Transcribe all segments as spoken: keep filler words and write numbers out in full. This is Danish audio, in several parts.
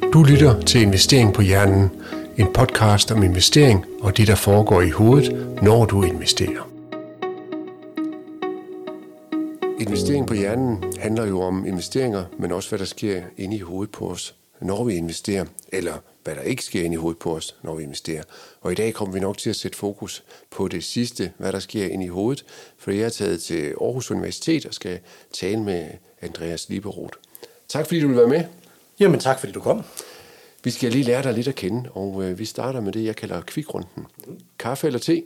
Du lytter til Investering på Hjernen, en podcast om investering og det, der foregår i hovedet, når du investerer. Investering på hjernen handler jo om investeringer, men også hvad der sker inde i hovedet på os, når vi investerer, eller hvad der ikke sker inde i hovedet på os, når vi investerer. Og i dag kommer vi nok til at sætte fokus på det sidste, hvad der sker inde i hovedet, for jeg er taget til Aarhus Universitet og skal tale med Andreas Lieberoth. Tak fordi du vil være med. Jamen tak fordi du kom. Vi skal lige lære dig lidt at kende, og øh, vi starter med det, jeg kalder kvikrunden. Kaffe eller te?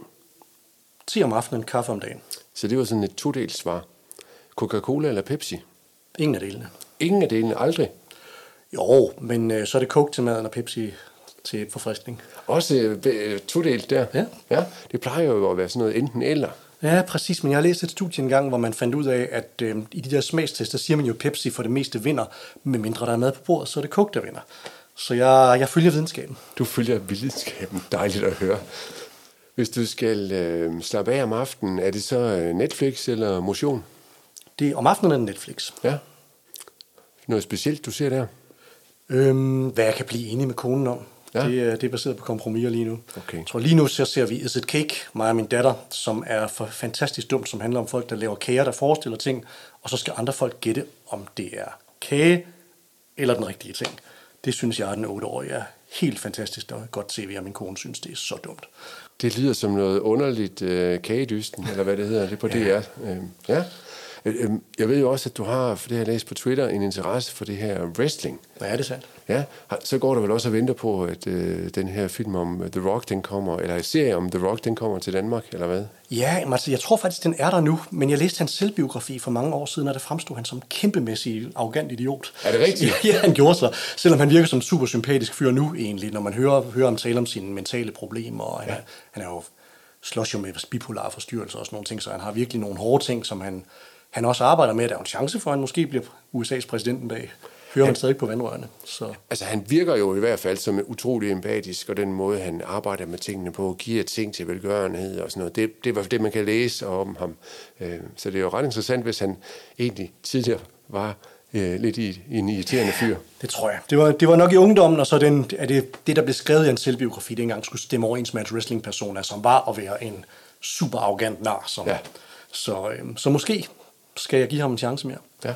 Te om aftenen, kaffe om dagen. Så det var sådan et todelt svar. Coca-Cola eller Pepsi? Ingen af delene. Ingen af delene, aldrig? Jo, men øh, så er det Coke til maden og Pepsi til forfriskning. Også øh, todelt der? Ja. Ja. Det plejer jo at være sådan noget enten eller. Ja, præcis, men jeg har læst et studie engang, hvor man fandt ud af, at øh, i de der smagstester siger man jo, Pepsi for det meste vinder, med mindre der er mad på bordet, så er det Coke, der vinder. Så jeg, jeg følger videnskaben. Du følger videnskaben. Dejligt at høre. Hvis du skal øh, slappe af om aftenen, er det så øh, Netflix eller motion? Det er om aftenen er Netflix. Ja. Noget specielt, du ser der? Øhm, hvad jeg kan blive enig med konen om. Ja. Det, det er baseret på kompromiser lige nu. Okay. Jeg tror lige nu så ser vi Is It Cake, mig og min datter, som er for fantastisk dumt, som handler om folk, der laver kager, der forestiller ting, og så skal andre folk gætte, om det er kage eller den rigtige ting. Det synes jeg, at den otteårige er helt fantastisk og godt tv, og min kone synes, det er så dumt. Det lyder som noget underligt øh, kagedysten, eller hvad det hedder, det er på ja. D R. Øh, ja. Jeg ved jo også, at du har, for det har jeg læst på Twitter, en interesse for det her wrestling. Ja, det er sandt. Ja, så går der vel også og venter på, at øh, den her film om The Rock, den kommer, eller en serie om The Rock, den kommer til Danmark, eller hvad? Ja, altså, jeg tror faktisk, den er der nu, men jeg læste hans selvbiografi for mange år siden, og der fremstod han som kæmpemæssig arrogant idiot. Er det rigtigt? Ja, han gjorde så, selvom han virker som en super sympatisk fyr nu egentlig, når man hører, hører ham tale om sine mentale problemer, og han, ja. er, han er jo slås jo med bipolare forstyrrelser og sådan nogle ting, så han har virkelig nogle hårde ting, som han... Han også arbejder med, at der er en chance for, at han måske bliver U S A's præsident en dag. Hører han stadig på vandrørene. Så. Altså han virker jo i hvert fald som utrolig empatisk, og den måde, han arbejder med tingene på, giver ting til velgørenhed og sådan noget. Det, det er det, man kan læse om ham. Så det er jo ret interessant, hvis han egentlig tidligere var lidt i en irriterende fyr. Det tror jeg. Det var, det var nok i ungdommen, og så den, er det, det, der blev skrevet i en selvbiografi, det engang skulle stemme overens med en wrestlingperson, som var at være en super arrogant nar. Som, ja. så, øhm, så måske... skal jeg give ham en chance mere. Ja.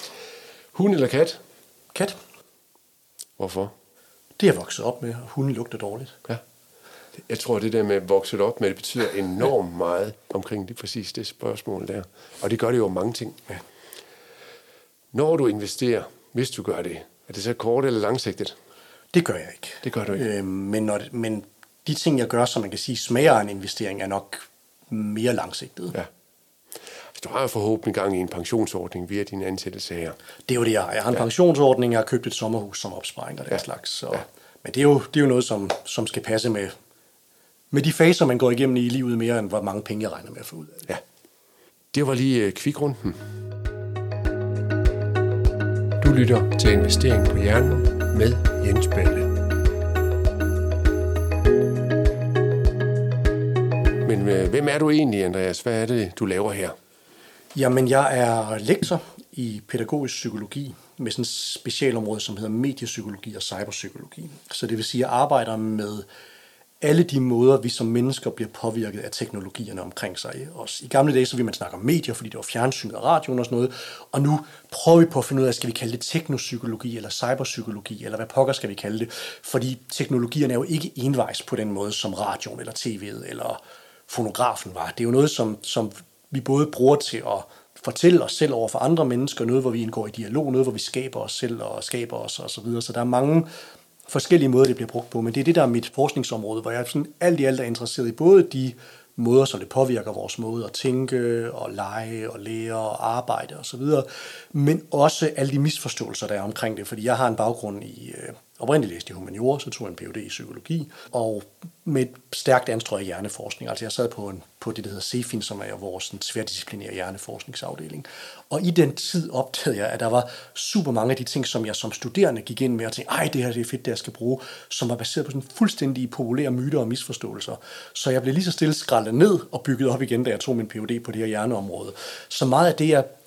Hund eller kat? Kat. Hvorfor? Det er jeg vokset op med, og hunden lugter dårligt. Ja. Jeg tror, det der med vokset op med, det betyder enormt meget omkring lige præcis det spørgsmål der. Og det gør det jo mange ting. Ja. Når du investerer, hvis du gør det, er det så kort eller langsigtet? Det gør jeg ikke. Det gør du ikke. Øh, men, når det, men de ting, jeg gør, som man kan sige, smager af en investering, er nok mere langsigtet. Ja. Du har jo forhåbentlig gang i en pensionsordning via din ansættelse her. Det er jo det, jeg har. Jeg har en ja. pensionsordning, jeg har købt et sommerhus som opsparing og den ja. slags. Så. Ja. Men det er, jo, det er jo noget, som, som skal passe med, med de faser, man går igennem i livet, mere end hvor mange penge jeg regner med at få ud af det. Ja. Det var lige uh, kvikrunden. Du lytter til Investering på Hjernen med Jens Balle. Men uh, hvem er du egentlig, Andreas? Hvad er det, du laver her? Jamen, jeg er lektor i pædagogisk psykologi med sådan et specialområde, som hedder mediepsykologi og cyberpsykologi. Så det vil sige, at jeg arbejder med alle de måder, vi som mennesker bliver påvirket af teknologierne omkring sig. Også i gamle dage, så ville man snakke om medier, fordi det var fjernsyn og radioen og sådan noget. Og nu prøver vi på at finde ud af, skal vi kalde det teknopsykologi eller cyberpsykologi, eller hvad pokker skal vi kalde det? Fordi teknologierne er jo ikke envejs på den måde, som radioen eller tv'et eller fonografen var. Det er jo noget, som... som vi både bruger til at fortælle os selv over for andre mennesker, noget, hvor vi indgår i dialog, noget, hvor vi skaber os selv og skaber os og så videre. Så der er mange forskellige måder, det bliver brugt på, men det er det, der er mit forskningsområde, hvor jeg sådan alt i alt er interesseret i både de måder, som det påvirker vores måde at tænke og lege og lære og arbejde og så videre, men også alle de misforståelser, der er omkring det, fordi jeg har en baggrund i... Øh, oprindeligt læste i humaniora, så tog jeg en P H D i psykologi, og med et stærkt anstrøg i hjerneforskning. Altså jeg sad på, en, på det, der hedder CEFIN, som er vores tværdisciplinære hjerneforskningsafdeling. Og i den tid opdagede jeg, at der var super mange af de ting, som jeg som studerende gik ind med og tænkte, ej, det her det er fedt, det jeg skal bruge, som var baseret på sådan fuldstændig populære myter og misforståelser. Så jeg blev lige så stille skrællet ned og bygget op igen, da jeg tog min P H D på det her hjerneområde. Så meget af det, jeg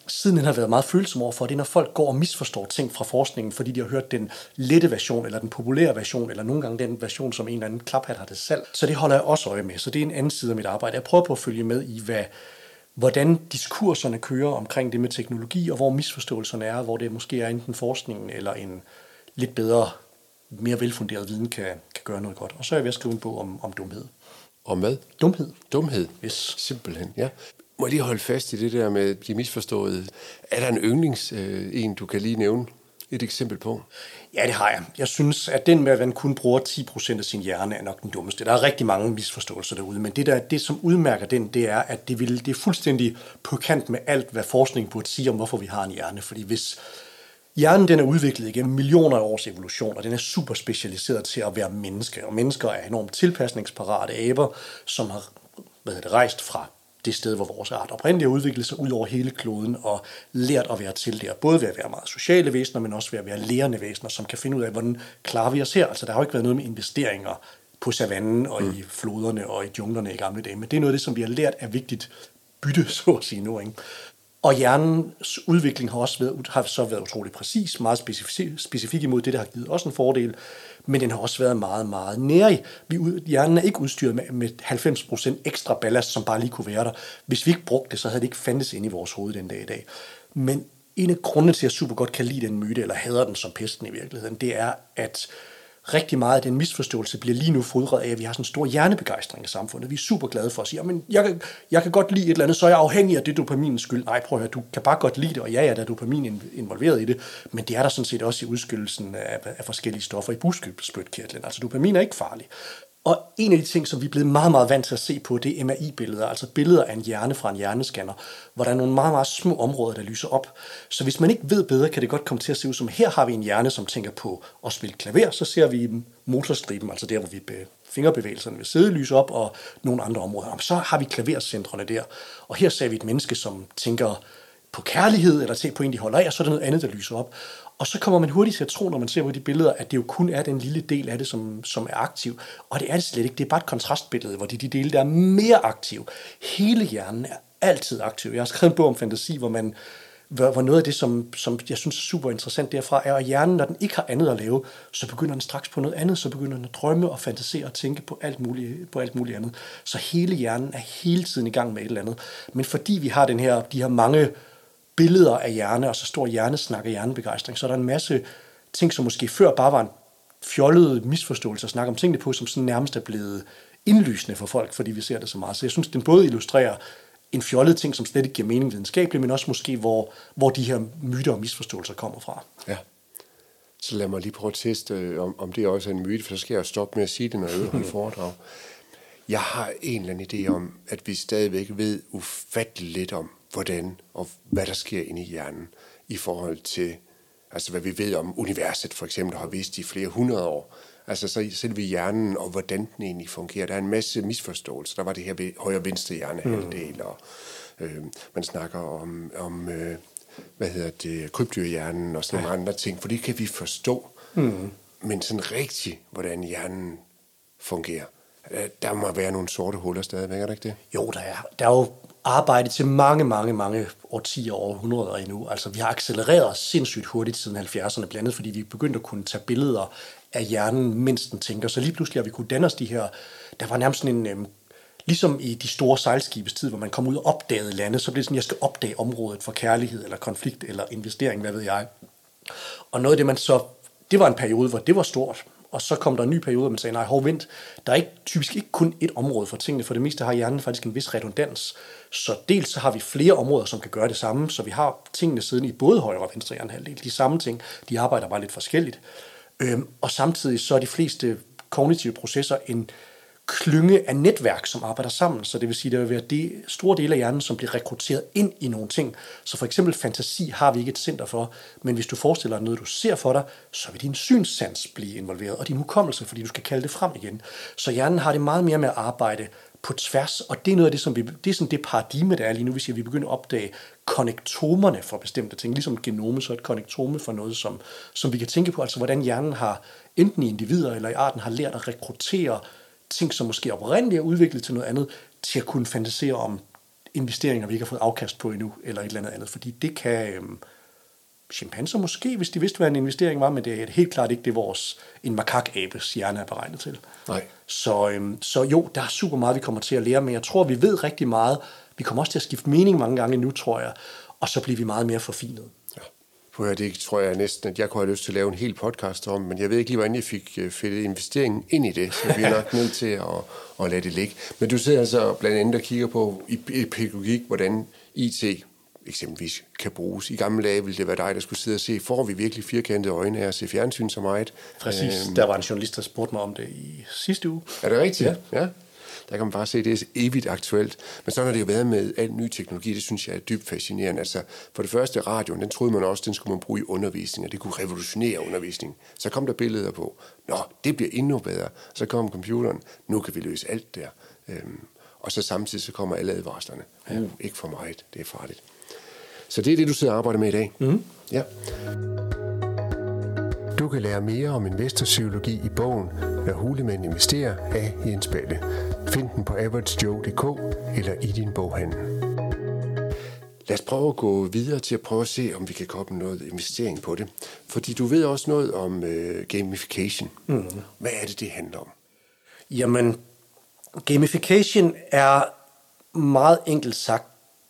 siden den har været meget følsom overfor, det er, når folk går og misforstår ting fra forskningen, fordi de har hørt den lette version, eller den populære version, eller nogle gange den version, som en eller anden klaphat har det salg. Så det holder jeg også øje med. Så det er en anden side af mit arbejde. Jeg prøver på at følge med i, hvad, hvordan diskurserne kører omkring det med teknologi, og hvor misforståelserne er, hvor det måske er enten forskningen, eller en lidt bedre, mere velfunderet viden kan, kan gøre noget godt. Og så er jeg ved at skrive en bog om, om dumhed. Om hvad? Dumhed. Dumhed? Yes. Simpelthen, ja. Må jeg lige holde fast i det der med de misforståede. Er der en yndlings, øh, en du kan lige nævne et eksempel på? Ja, det har jeg. Jeg synes, at den med, at man kun bruger ti procent af sin hjerne, er nok den dummeste. Der er rigtig mange misforståelser derude, men det, der, det som udmærker den, det er, at det, vil, det er fuldstændig på kant med alt, hvad forskning burde sige om, hvorfor vi har en hjerne. Fordi hvis hjernen den er udviklet igennem millioner af års evolution, og den er super specialiseret til at være menneske, og mennesker er enormt tilpasningsparate aber, som har hvad hedder det, rejst fra det sted, hvor vores art oprindeligt har udviklet sig ud over hele kloden og lært at være til der. Både ved at være meget sociale væsener, men også ved at være lærende væsener, som kan finde ud af, hvordan klarer vi os her. Altså der har jo ikke været noget med investeringer på savannen og mm. i floderne og i junglerne i gamle dage, men det er noget af det, som vi har lært er vigtigt bytte, så at sige nu, ikke? Og hjernens udvikling har også været, har så været utrolig præcis, meget specifik, specifik imod det, der har givet også en fordel, men den har også været meget, meget nærig. Hjernen er ikke udstyret med, med halvfems procent ekstra ballast, som bare lige kunne være der. Hvis vi ikke brugte det, så havde det ikke fandtes inde i vores hoved den dag i dag. Men en af grundene til, at jeg super godt kan lide den myte, eller hader den som pesten i virkeligheden, det er, at rigtig meget af den misforståelse bliver lige nu fodret af, at vi har sådan en stor hjernebegejstring i samfundet. Vi er super glade for at sige, men jeg kan, jeg kan godt lide et eller andet, så er jeg afhængig af det dopaminens skyld. Nej, prøv at høre, du kan bare godt lide det, og ja, ja, der er dopamin involveret i det, men det er der sådan set også i udskillelsen af, af forskellige stoffer i bugspytkirtlen. Altså dopamin er ikke farlig. Og en af de ting, som vi er blevet meget, meget vant til at se på, det er M R I-billeder, altså billeder af en hjerne fra en hjerneskanner, hvor der er nogle meget, meget små områder, der lyser op. Så hvis man ikke ved bedre, kan det godt komme til at se ud som, her har vi en hjerne, som tænker på at spille klaver, så ser vi motorstriben, altså der, hvor vi fingerbevægelserne vil sidde, lyse op, og nogle andre områder. Og så har vi klavercentrene der, og her ser vi et menneske, som tænker på kærlighed, eller tænker på en, de holder af, og så er der noget andet, der lyser op. Og så kommer man hurtigt til at tro, når man ser på de billeder, at det jo kun er den lille del af det, som, som er aktiv. Og det er det slet ikke. Det er bare et kontrastbillede, hvor det er de dele, der er mere aktive. Hele hjernen er altid aktiv. Jeg har skrevet en bog om fantasi, hvor man hvor noget af det, som, som jeg synes er super interessant derfra, er, at hjernen, når den ikke har andet at lave, så begynder den straks på noget andet, så begynder den at drømme og fantasere og tænke på alt muligt, på alt muligt andet. Så hele hjernen er hele tiden i gang med et eller andet. Men fordi vi har den her, de her mange billeder af hjerne, og så stor hjernesnak og hjernebegejstring, så er der en masse ting, som måske før bare var en fjollet misforståelse at snakke om tingene på, som sådan nærmest er blevet indlysende for folk, fordi vi ser det så meget. Så jeg synes, den både illustrerer en fjollet ting, som slet ikke giver mening videnskabeligt, men også måske, hvor, hvor de her myter og misforståelser kommer fra. Ja. Så lad mig lige prøve at teste, om, om det også er en myte, for så skal jeg stoppe med at sige det, når jeg holder foredrag. Jeg har en eller anden idé om, at vi stadigvæk ved ufatteligt lidt om, hvordan og hvad der sker inde i hjernen i forhold til, altså hvad vi ved om universet for eksempel har vidst i flere hundrede år. Altså så selve hjernen og hvordan den egentlig fungerer. Der er en masse misforståelser. Der var det her ved højre venstre hjernehalvdel, mm. og øh, man snakker om, om øh, hvad hedder det, krybdyrhjernen og sådan nogle andre ting, for det kan vi forstå. Mm. Men sådan rigtigt, hvordan hjernen fungerer. Der må være nogle sorte huller stadigvæk, er det ikke det? Jo, der er. Der er jo arbejdet til mange, mange, mange årtier og århundreder endnu. Altså, vi har accelereret sindssygt hurtigt siden halvfjerdserne, blandt andet fordi vi begyndte at kunne tage billeder af hjernen, mens den tænker. Så lige pludselig har vi kunne danne os de her. Der var nærmest sådan en, øhm, ligesom i de store sejlskibes tid, hvor man kom ud og opdagede lande, så blev det sådan, jeg skal opdage området for kærlighed, eller konflikt, eller investering, hvad ved jeg. Og noget af det, man så, det var en periode, hvor det var stort. Og så kom der en ny periode, hvor man sagde, nej, hov, vent, der er ikke, typisk ikke kun et område for tingene, for det meste har hjernen faktisk en vis redundans. Så dels så har vi flere områder, som kan gøre det samme, så vi har tingene siddende i både højre og venstre hjernehalvdel. De samme ting, de arbejder bare lidt forskelligt. Øhm, og samtidig så er de fleste kognitive processer en klynge af netværk, som arbejder sammen. Så det vil sige, at der vil være de store dele af hjernen, som bliver rekrutteret ind i nogle ting. Så for eksempel fantasi har vi ikke et center for, men hvis du forestiller dig noget, du ser for dig, så vil din synssans blive involveret, og din hukommelse, fordi du skal kalde det frem igen. Så hjernen har det meget mere med at arbejde på tværs, og det er noget af det, som vi, det er sådan det paradigme, der er lige nu, hvis vi begynder at opdage konnektomerne for bestemte ting, ligesom et genome, så et konnektome for noget, som, som vi kan tænke på, altså hvordan hjernen har, enten i individer eller i arten, har lært at rekruttere ting, som måske oprindeligt er udviklet til noget andet, til at kunne fantasere om investeringer, vi ikke har fået afkast på endnu, eller et eller andet andet, fordi det kan øhm, chimpanser måske, hvis de vidste, hvad en investering var, men det er helt klart ikke det, vores en makakabes hjerne er beregnet til. Nej. Så, øhm, så jo, der er super meget, vi kommer til at lære, men jeg tror, vi ved rigtig meget. Vi kommer også til at skifte mening mange gange nu, tror jeg, og så bliver vi meget mere forfinet. Ja. Det tror jeg næsten, at jeg kunne have lyst til at lave en hel podcast om, men jeg ved ikke lige, hvordan jeg fik fedtet investeringen ind i det, så vi er nok nødt til at, at lade det ligge. Men du sidder altså blandt andet og kigger på i pædagogik, hvordan I T eksempelvis kan bruges. I gamle dage ville det være dig, der skulle sidde og se, får vi virkelig firkantede øjne af at se fjernsyn så meget? Præcis, øhm. der var en journalist, der spurgte mig om det i sidste uge. Er det rigtigt? Ja. Ja. Der kan man bare se, at det er evigt aktuelt. Men sådan har det jo været med al ny teknologi, det synes jeg er dybt fascinerende. Altså, for det første, radioen, den troede man også, den skulle man bruge i undervisning, og det kunne revolutionere undervisning. Så kom der billeder på, nå, det bliver endnu bedre. Så kom computeren, nu kan vi løse alt der. Øhm, og så samtidig så kommer alle advarslerne. Uh, ikke for meget, det er farligt. Så det er det, du sidder og arbejder med i dag? Mm. Ja. Du kan lære mere om investorpsykologi i bogen Når hulemænd investerer af Jens Balle. Find den på average joe punktum d k eller i din boghandel. Lad os prøve at gå videre til at prøve at se, om vi kan komme noget investering på det. Fordi du ved også noget om øh, gamification. Mm. Hvad er det, det handler om? Jamen, gamification er meget enkelt sagt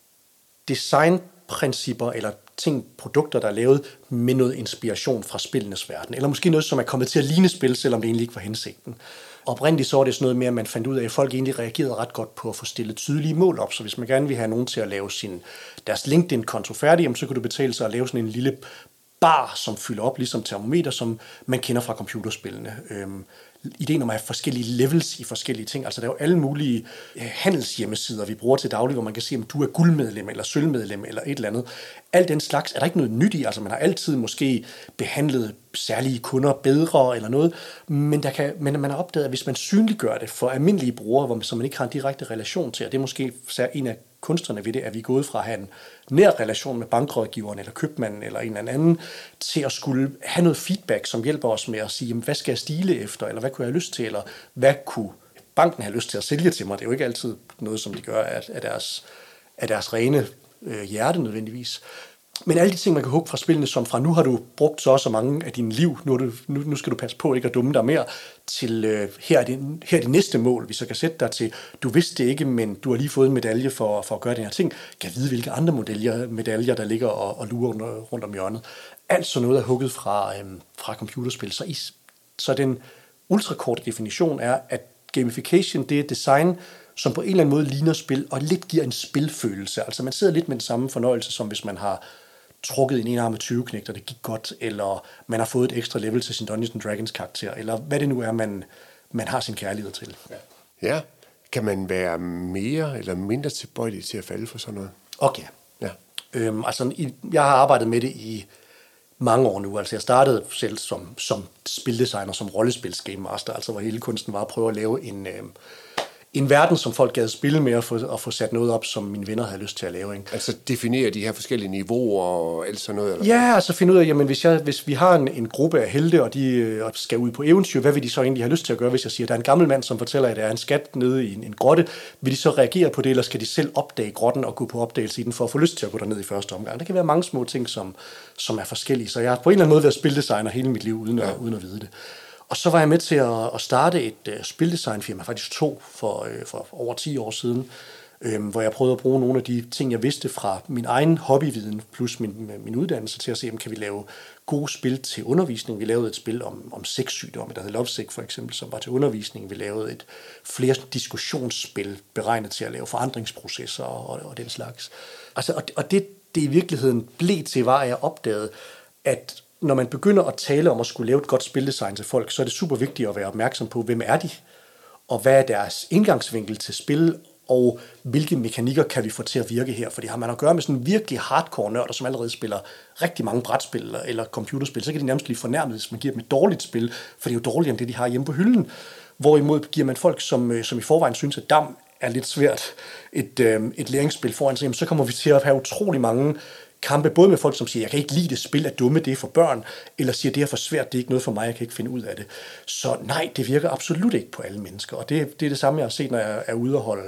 designprincipper eller ting, produkter, der er lavet med noget inspiration fra spillenes verden. Eller måske noget, som er kommet til at ligne spil, selvom det egentlig ikke var hensigten. Oprindeligt så var det sådan noget med, at man fandt ud af, at folk egentlig reagerede ret godt på at få stillet tydelige mål op. Så hvis man gerne vil have nogen til at lave sin, deres LinkedIn-konto færdig, så kunne du betale sig at lave sådan en lille bar, som fylder op, ligesom termometer, som man kender fra computerspillene. Øhm, ideen om at have forskellige levels i forskellige ting. Altså der er jo alle mulige øh, handelshjemmesider, vi bruger til daglig, hvor man kan se, om du er guldmedlem eller sølvmedlem eller et eller andet. Alt den slags er der ikke noget nyt i. Altså man har altid måske behandlet særlige kunder bedre eller noget, men, der kan, men man har opdaget, at hvis man synliggør det for almindelige brugere, hvor man, som man ikke har en direkte relation til, og det er måske en af kunstnerne ved det, at vi er gået fra at have en nær relation med bankrådgiveren eller købmanden eller en eller anden, til at skulle have noget feedback, som hjælper os med at sige, jamen, hvad skal jeg stile efter, eller hvad kunne jeg have lyst til, eller hvad kunne banken have lyst til at sælge til mig. Det er jo ikke altid noget, som de gør af, af, deres, af deres rene øh, hjerte nødvendigvis. Men alle de ting, man kan hugge fra spillene, som fra nu har du brugt så og så mange af dine liv, nu, du, nu, nu skal du passe på ikke at dumme dig mere, til øh, her, er det, her er det næste mål, vi så kan sætte dig til. Du vidste det ikke, men du har lige fået en medalje for, for at gøre den her ting. Kan vide, hvilke andre medaljer, medaljer der ligger og, og lurer under, rundt om hjørnet. Alt sådan noget er hugget fra, øh, fra computerspil. Så, i, så den ultrakorte definition er, at gamification, det er design, som på en eller anden måde ligner spil, og lidt giver en spilfølelse. Altså man sidder lidt med den samme fornøjelse, som hvis man har trukket en enarmet tyveknægt, og det gik godt, eller man har fået et ekstra level til sin Dungeons and Dragons karakter, eller hvad det nu er, man, man har sin kærlighed til. Ja, kan man være mere eller mindre tilbøjelig til at falde for sådan noget? Okay. Ja. Øhm, altså, jeg har arbejdet med det i mange år nu. Altså, jeg startede selv som, som spildesigner, som rollespils-game master, altså hvor hele kunsten var at prøve at lave en, øh, en verden, som folk gad spille med, og få, og få sat noget op, som mine venner havde lyst til at lave. Ikke? Altså definere de her forskellige niveauer og alt sådan noget? Eller? Ja, altså finde ud af, jamen hvis, jeg, hvis vi har en, en gruppe af helte, og de øh, skal ud på eventyr, hvad vil de så egentlig have lyst til at gøre, hvis jeg siger, at der er en gammel mand, som fortæller, at der er en skat nede i en, en grotte? Vil de så reagere på det, eller skal de selv opdage grotten og gå på opdagelse i den, for at få lyst til at gå derned i første omgang? Der kan være mange små ting, som, som er forskellige. Så jeg har på en eller anden måde været spildesigner hele mit liv, uden, ja. at, uden at vide det. Og så var jeg med til at, at starte et uh, spildesignfirma, faktisk to for, uh, for over ti år siden, um, hvor jeg prøvede at bruge nogle af de ting, jeg vidste fra min egen hobbyviden plus min, min uddannelse til at se, om kan vi lave gode spil til undervisning. Vi lavede et spil om, om sexsygdomme, der hed Lovesick for eksempel, som var til undervisning. Vi lavede et flere diskussionsspil beregnet til at lave forandringsprocesser og, og den slags. Altså, og og det, det i virkeligheden blev til, var, at jeg opdagede, at når man begynder at tale om at skulle lave et godt spildesign til folk, så er det super vigtigt at være opmærksom på, hvem er de, og hvad er deres indgangsvinkel til spil, og hvilke mekanikker kan vi få til at virke her. Fordi har man at gøre med sådan virkelig hardcore nørder, som allerede spiller rigtig mange brætspil eller computerspil, så kan de nærmest blive fornærmet, hvis man giver dem et dårligt spil, for det er jo dårligere end det, de har hjemme på hylden. Hvorimod giver man folk, som, som i forvejen synes, at dam er lidt svært, et, øh, et læringsspil foran sig, så kommer vi til at have utrolig mange kampe, både med folk, som siger, jeg kan ikke lide det spil, er dumme, det er for børn, eller siger, det er for svært, det er ikke noget for mig, jeg kan ikke finde ud af det. Så nej, det virker absolut ikke på alle mennesker, og det, det er det samme, jeg har set, når jeg er ude og holde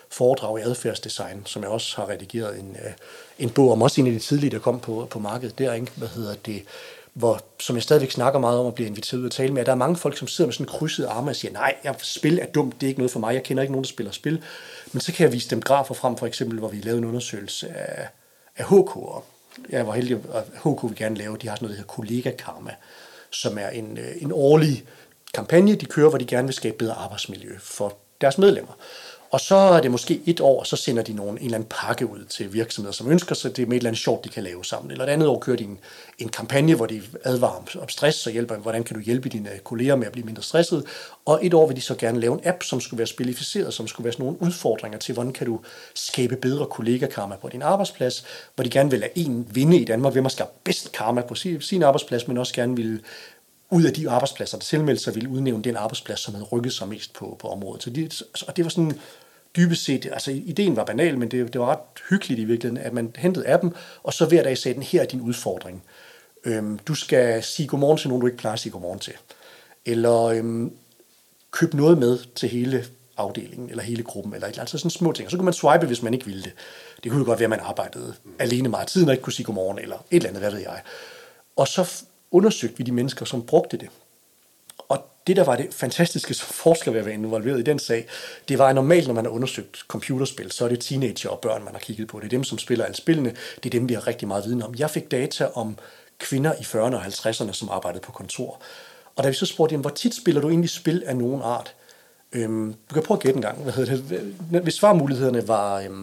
foredrag i adfærdsdesign, som jeg også har redigeret en, en bog om, også en af de tidlige, der kom på, på markedet der, ikke? Hvad hedder det, hvor, som jeg stadigvæk snakker meget om at blive inviteret ud at tale med, at der er mange folk, som sidder med sådan krydset arme og siger, nej, jeg, spil er dumt, det er ikke noget for mig, jeg kender ikke nogen, der spiller spil. Men så kan jeg vise dem grafer frem, for eksempel, hvor vi lavede en undersøgelse af, af H K'er. Jeg var heldig, at H K vil gerne lave, de har sådan noget, der hedder Kollega Karma, som er en, en årlig kampagne, de kører, hvor de gerne vil skabe bedre arbejdsmiljø for deres medlemmer. Og så er det måske et år, så sender de nogen, en eller anden pakke ud til virksomheder, som ønsker sig det med et eller andet sjovt, de kan lave sammen. Eller et andet år kører de en, en kampagne, hvor de advarer om stress og hjælper, hvordan kan du hjælpe dine kolleger med at blive mindre stresset. Og et år vil de så gerne lave en app, som skulle være spilificeret, som skulle være sådan nogle udfordringer til, hvordan kan du skabe bedre kollega-karma på din arbejdsplads, hvor de gerne vil lade en vinde i Danmark, hvem har skabt bedst karma på sin arbejdsplads, men også gerne vil ud af de arbejdspladser, der tilmeldte sig, ville udnævne den arbejdsplads, som havde rykket sig mest på, på området. Så de, og det var sådan dybest set, altså ideen var banal, men det, det var ret hyggeligt i virkeligheden, at man hentede appen, og så hver dag sagde den, her er din udfordring. Øhm, du skal sige godmorgen til nogen, du ikke plejer at sige godmorgen til. Eller øhm, køb noget med til hele afdelingen, eller hele gruppen, eller et eller andet, sådan små ting. Og så kunne man swipe, hvis man ikke ville det. Det kunne jo godt være, at man arbejdede alene meget tid, og ikke kunne sige godmorgen, eller et eller andet, hvad ved jeg. Og så undersøgte vi de mennesker, som brugte det. Og det, der var det fantastiske som forsker ved at være involveret i den sag, det var normalt, når man har undersøgt computerspil, så er det teenager og børn, man har kigget på. Det er dem, som spiller alle spillene. Det er dem, vi har rigtig meget viden om. Jeg fik data om kvinder i fyrrerne og halvtredserne, som arbejdede på kontor. Og da vi så spurgte dem, hvor tit spiller du egentlig spil af nogen art? Øhm, du kan prøve at gætte en gang. Hvad hedder det? Hvis svarmulighederne var øhm,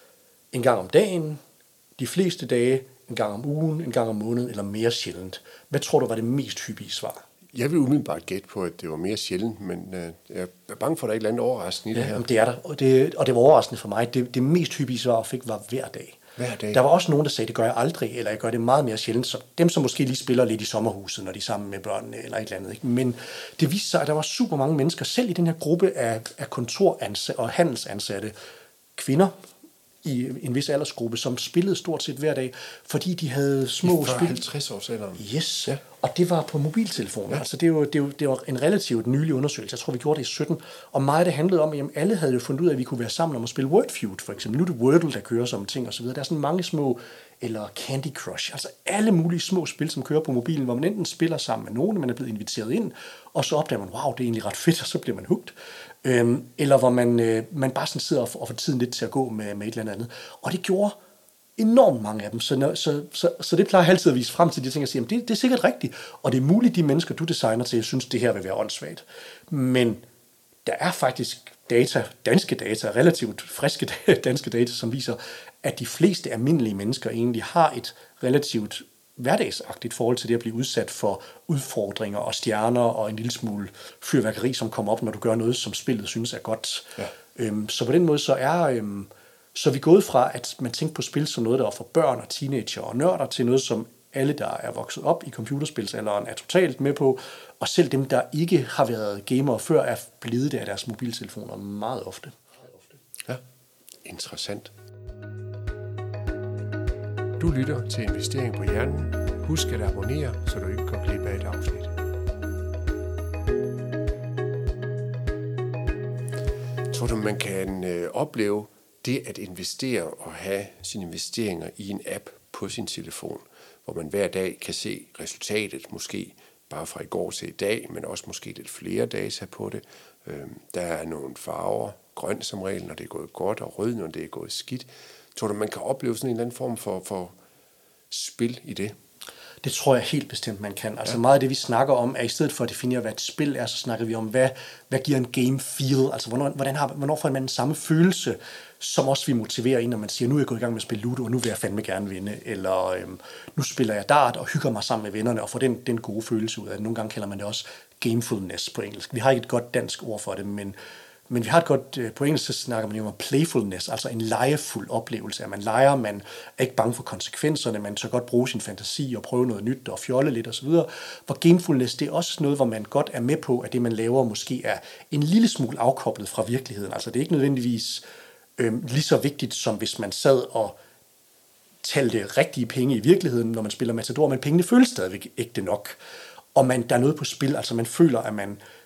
en gang om dagen, de fleste dage, en gang om ugen, en gang om måneden, eller mere sjældent. Hvad tror du var det mest hyppige svar? Jeg vil umiddelbart gætte på, at det var mere sjældent, men øh, jeg er bange for, at der er et eller andet overraskende i det ja, her. Jamen, det er der, og det, og det var overraskende for mig. Det, det mest hyppige svar, jeg fik, var hver dag. Hver dag? Der var også nogen, der sagde, det gør jeg aldrig, eller jeg gør det meget mere sjældent. Så dem, som måske lige spiller lidt i sommerhuset, når de er sammen med børnene, eller et eller andet. Ikke? Men det viste sig, at der var super mange mennesker, selv i den her gruppe af, af kontoransatte og handelsansatte kvinder, i en vis aldersgruppe, som spillede stort set hver dag, fordi de havde små spil. halvtreds års alderen. Yes, ja. Og det var på mobiltelefoner. Ja. Altså det, var, det, var, det var en relativt nylig undersøgelse. Jeg tror, vi gjorde det i sytten. Og meget det handlede om, at jamen, alle havde jo fundet ud af, at vi kunne være sammen om at spille Wordfeud, for eksempel. Nu er det Wordle, der kører som ting og så videre. Der er sådan mange små, eller Candy Crush, altså alle mulige små spil, som kører på mobilen, hvor man enten spiller sammen med nogen, man er blevet inviteret ind, og så opdager man, wow, det er egentlig ret fedt, og så bliver man hooked. Øhm, eller hvor man, øh, man bare sådan sidder og får, og får tiden lidt til at gå med, med et eller andet. Og det gjorde enormt mange af dem. Så, så, så, så det plejer jeg altid at vise frem til de ting og sige, det, det er sikkert rigtigt, og det er muligt, de mennesker, du designer til, jeg synes, det her vil være åndssvagt. Men der er faktisk data, danske data, relativt friske danske data, som viser, at de fleste almindelige mennesker egentlig har et relativt hverdagsagtigt forhold til det at blive udsat for udfordringer og stjerner og en lille smule fyrværkeri, som kommer op, når du gør noget, som spillet synes er godt. Ja. Øhm, så på den måde så er, øhm, så er vi gået fra, at man tænker på spil som noget, der er for børn og teenager og nørder, til noget, som alle, der er vokset op i computerspilsalderen, er totalt med på, og selv dem, der ikke har været gamere før, er blevet det af deres mobiltelefoner meget ofte. Ja, interessant. Du lytter til Investering på Hjernen. Husk at abonnere, så du ikke går glip af et afsnit. Tror du, man kan øh, opleve det at investere og have sine investeringer i en app på sin telefon, hvor man hver dag kan se resultatet, måske bare fra i går til i dag, men også måske lidt flere data på det. Øh, der er nogle farver, grøn som regel, når det er gået godt, og rød, når det er gået skidt. Tror du, man kan opleve sådan en eller anden form for, for spil i det? Det tror jeg helt bestemt, man kan. Altså ja. Meget af det, vi snakker om, er i stedet for at definere, hvad et spil er, så snakker vi om, hvad, hvad giver en game feel? Altså, hvornår, hvordan har, hvornår får man den samme følelse, som også vi motiverer en, når man siger, nu er jeg gået i gang med at spille Ludo, og nu vil jeg fandme gerne vinde. Eller øhm, nu spiller jeg dart og hygger mig sammen med vennerne, og får den, den gode følelse ud af det. Nogle gange kalder man det også gamefulness på engelsk. Vi har ikke et godt dansk ord for det, men Men vi har et godt, på engelsk så snakker man jo om playfulness, altså en legefuld oplevelse, at man leger, man er ikke bange for konsekvenserne, man tør godt bruge sin fantasi og prøve noget nyt og fjolle lidt osv. For gamefulness, det er også noget, hvor man godt er med på, at det man laver måske er en lille smule afkoblet fra virkeligheden. Altså det er ikke nødvendigvis øh, lige så vigtigt, som hvis man sad og talte rigtige penge i virkeligheden, når man spiller Matador, men pengene føles stadigvæk ægte nok. Og man, der er noget på spil, altså man føler, at man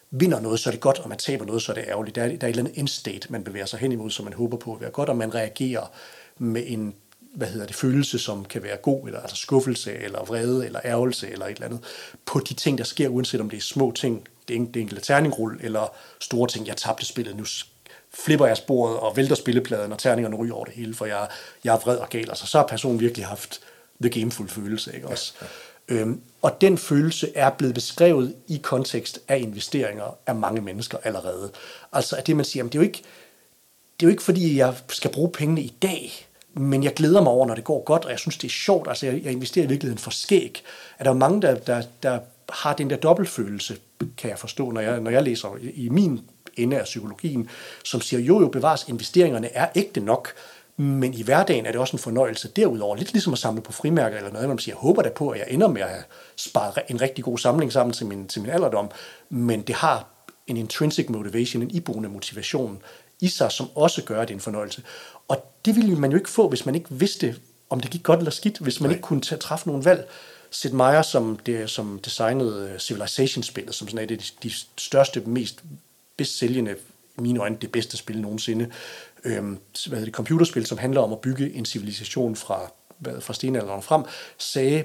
vinder noget, så er det godt, og man taber noget, så er det ærgerligt. Der er, der er et eller andet endstate, man bevæger sig hen imod, som man håber på at være godt, og man reagerer med en hvad hedder det, følelse, som kan være god, eller altså skuffelse, eller vrede, eller ærgelse, eller et eller andet, på de ting, der sker, uanset om det er små ting, det enkelte terningrulle, eller store ting, jeg tabte spillet, nu flipper jeg sporet og vælter spillepladen, og terningerne ryger over det hele, for jeg, jeg er vred og gal. Altså, så har personen virkelig haft the gameful følelse, ikke også? Ja, ja. Øhm, og den følelse er blevet beskrevet i kontekst af investeringer af mange mennesker allerede. Altså, at det, man siger, jamen, det er jo ikke, det er jo ikke, fordi jeg skal bruge pengene i dag, men jeg glæder mig over, når det går godt, og jeg synes, det er sjovt. Altså, jeg, jeg investerer i virkeligheden for skæg. Er der mange, der, der, der har den der dobbeltfølelse, kan jeg forstå, når jeg, når jeg læser i min ende af psykologien, som siger, jo jo bevares, investeringerne er ægte nok, men i hverdagen er det også en fornøjelse derudover. Lidt ligesom at samle på frimærker eller noget, man siger, jeg håber da på, at jeg ender med at have sparet en rigtig god samling sammen til min, til min alderdom, men det har en intrinsic motivation, en iboende motivation i sig, som også gør, at det er en fornøjelse. Og det ville man jo ikke få, hvis man ikke vidste, om det gik godt eller skidt, hvis man Nej. ikke kunne tage, træffe nogle valg. Sid Meier, som, det, som designede Civilization-spillet, som sådan er det de, de største, mest bedst sælgende, i mine øjne, det bedste spil nogensinde, øhm, hvad hedder det, computerspil, som handler om at bygge en civilisation fra, hvad, fra stenalderen frem, sagde,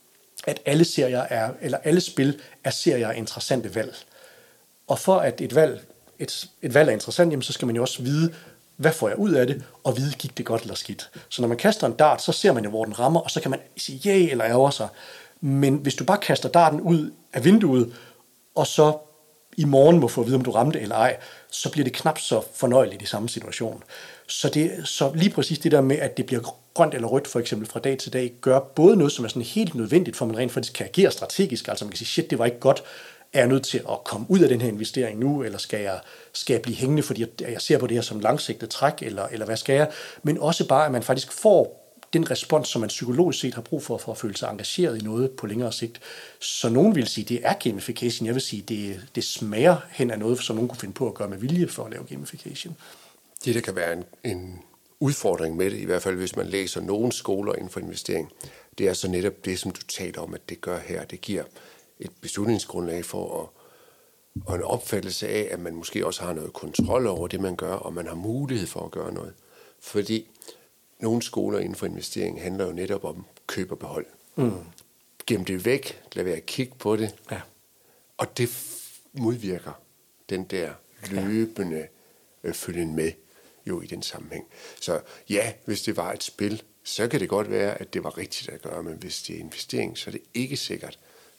at alle serier er, eller alle spil er serier af interessante valg. Og for at et valg, et, et valg er interessant, jamen, så skal man jo også vide, hvad får jeg ud af det, og vide, gik det godt eller skidt. Så når man kaster en dart, så ser man jo, hvor den rammer, og så kan man sige ja yeah, eller ærger sig. Men hvis du bare kaster darten ud af vinduet, og så i morgen må få at vide, om du ramte eller ej, så bliver det knap så fornøjeligt i samme situation. Så, det, så lige præcis det der med, at det bliver grønt eller rødt, for eksempel fra dag til dag, gør både noget, som er sådan helt nødvendigt, for man rent faktisk kan agere strategisk, altså man kan sige, shit, det var ikke godt, er jeg nødt til at komme ud af den her investering nu, eller skal jeg, skal jeg blive hængende, fordi jeg ser på det her som langsigtet træk, eller, eller hvad skal jeg? Men også bare, at man faktisk får den respons, som man psykologisk set har brug for, for at føle sig engageret i noget på længere sigt. Så nogen vil sige, det er gamification. Jeg vil sige, det, det smager hen af noget, som nogen kunne finde på at gøre med vilje for at lave gamification. Det, der kan være en, en udfordring med det, i hvert fald hvis man læser nogle skoler inden for investering, det er så netop det, som du taler om, at det gør her. Det giver et beslutningsgrundlag for at, og en opfattelse af, at man måske også har noget kontrol over det, man gør, og man har mulighed for at gøre noget. Fordi nogle skoler inden for investering handler jo netop om køb og behold. Mm. Gem det væk, lad være at kigge på det, ja. Og det modvirker den der løbende øh, følgen med jo i den sammenhæng. Så ja, hvis det var et spil, så kan det godt være, at det var rigtigt at gøre, men hvis det er investering, så er det ikke sikkert.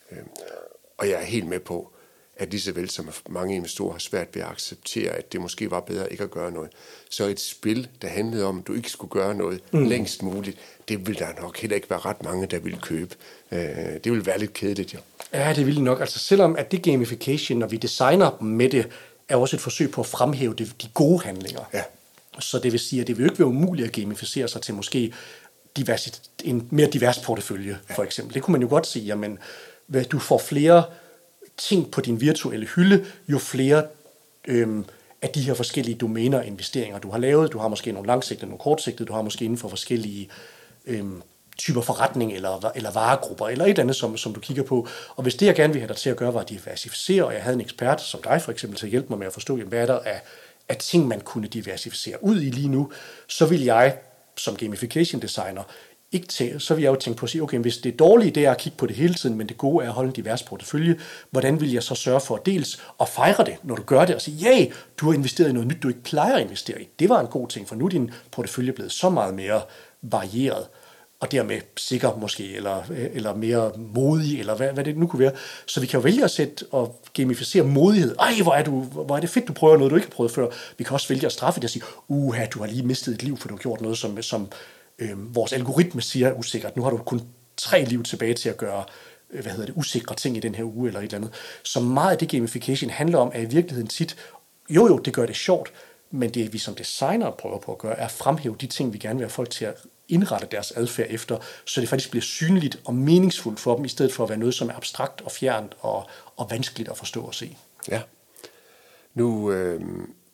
Og jeg er helt med på, at lige så vel som mange investorer har svært ved at acceptere, at det måske var bedre ikke at gøre noget, så et spil, der handlede om, at du ikke skulle gøre noget mm. længst muligt, det vil der nok heller ikke være ret mange, der vil købe. Det vil være lidt kedeligt, jo. Ja, det vil nok. Altså selvom at det gamification, når vi designer med det, er også et forsøg på at fremhæve det, de gode handlinger. Ja. Så det vil sige, at det vil ikke være umuligt at gamificere sig til måske diversit, en mere divers portefølje, ja. For eksempel. Det kunne man jo godt sige, jamen, du får flere ting på din virtuelle hylde, jo flere øhm, af de her forskellige domæner og investeringer, du har lavet. Du har måske nogle langsigtede, nogle kortsigtede, du har måske inden for forskellige øhm, typer forretning eller, eller varegrupper, eller et eller andet, som, som du kigger på. Og hvis det, jeg gerne vil have dig til at gøre, var at diversificere, og jeg havde en ekspert som dig for eksempel til at hjælpe mig med at forstå, jamen, hvad er der af, af ting, man kunne diversificere ud i lige nu, så vil jeg som gamification designer ikke til, så vil jeg jo tænke på at sige, okay, hvis det dårlige det er at kigge på det hele tiden, men det gode er at holde en divers portefølje, hvordan vil jeg så sørge for at dels at fejre det, når du gør det, og sige, ja, du har investeret i noget nyt, du ikke plejer at investere i. Det var en god ting, for nu er din portefølje blevet så meget mere varieret, og dermed sikker måske, eller, eller mere modig, eller hvad, hvad det nu kunne være. Så vi kan jo vælge at sætte og gamificere modighed. Ej, hvor er, du, hvor er det fedt, du prøver noget, du ikke har prøvet før. Vi kan også vælge at straffe det og sige, uha, du har lige mistet et liv, for du har gjort noget, som, som øh, vores algoritme siger er usikkert. Nu har du kun tre liv tilbage til at gøre øh, hvad hedder det, usikre ting i den her uge, eller et eller andet. Så meget af det gamification handler om, at i virkeligheden tit, jo jo, det gør det sjovt, men det vi som designer prøver på at gøre, er at fremhæve de ting, vi gerne vil have folk til at indrette deres adfærd efter, så det faktisk bliver synligt og meningsfuldt for dem, i stedet for at være noget, som er abstrakt og fjernt og, og vanskeligt at forstå og se. Ja. Nu øh,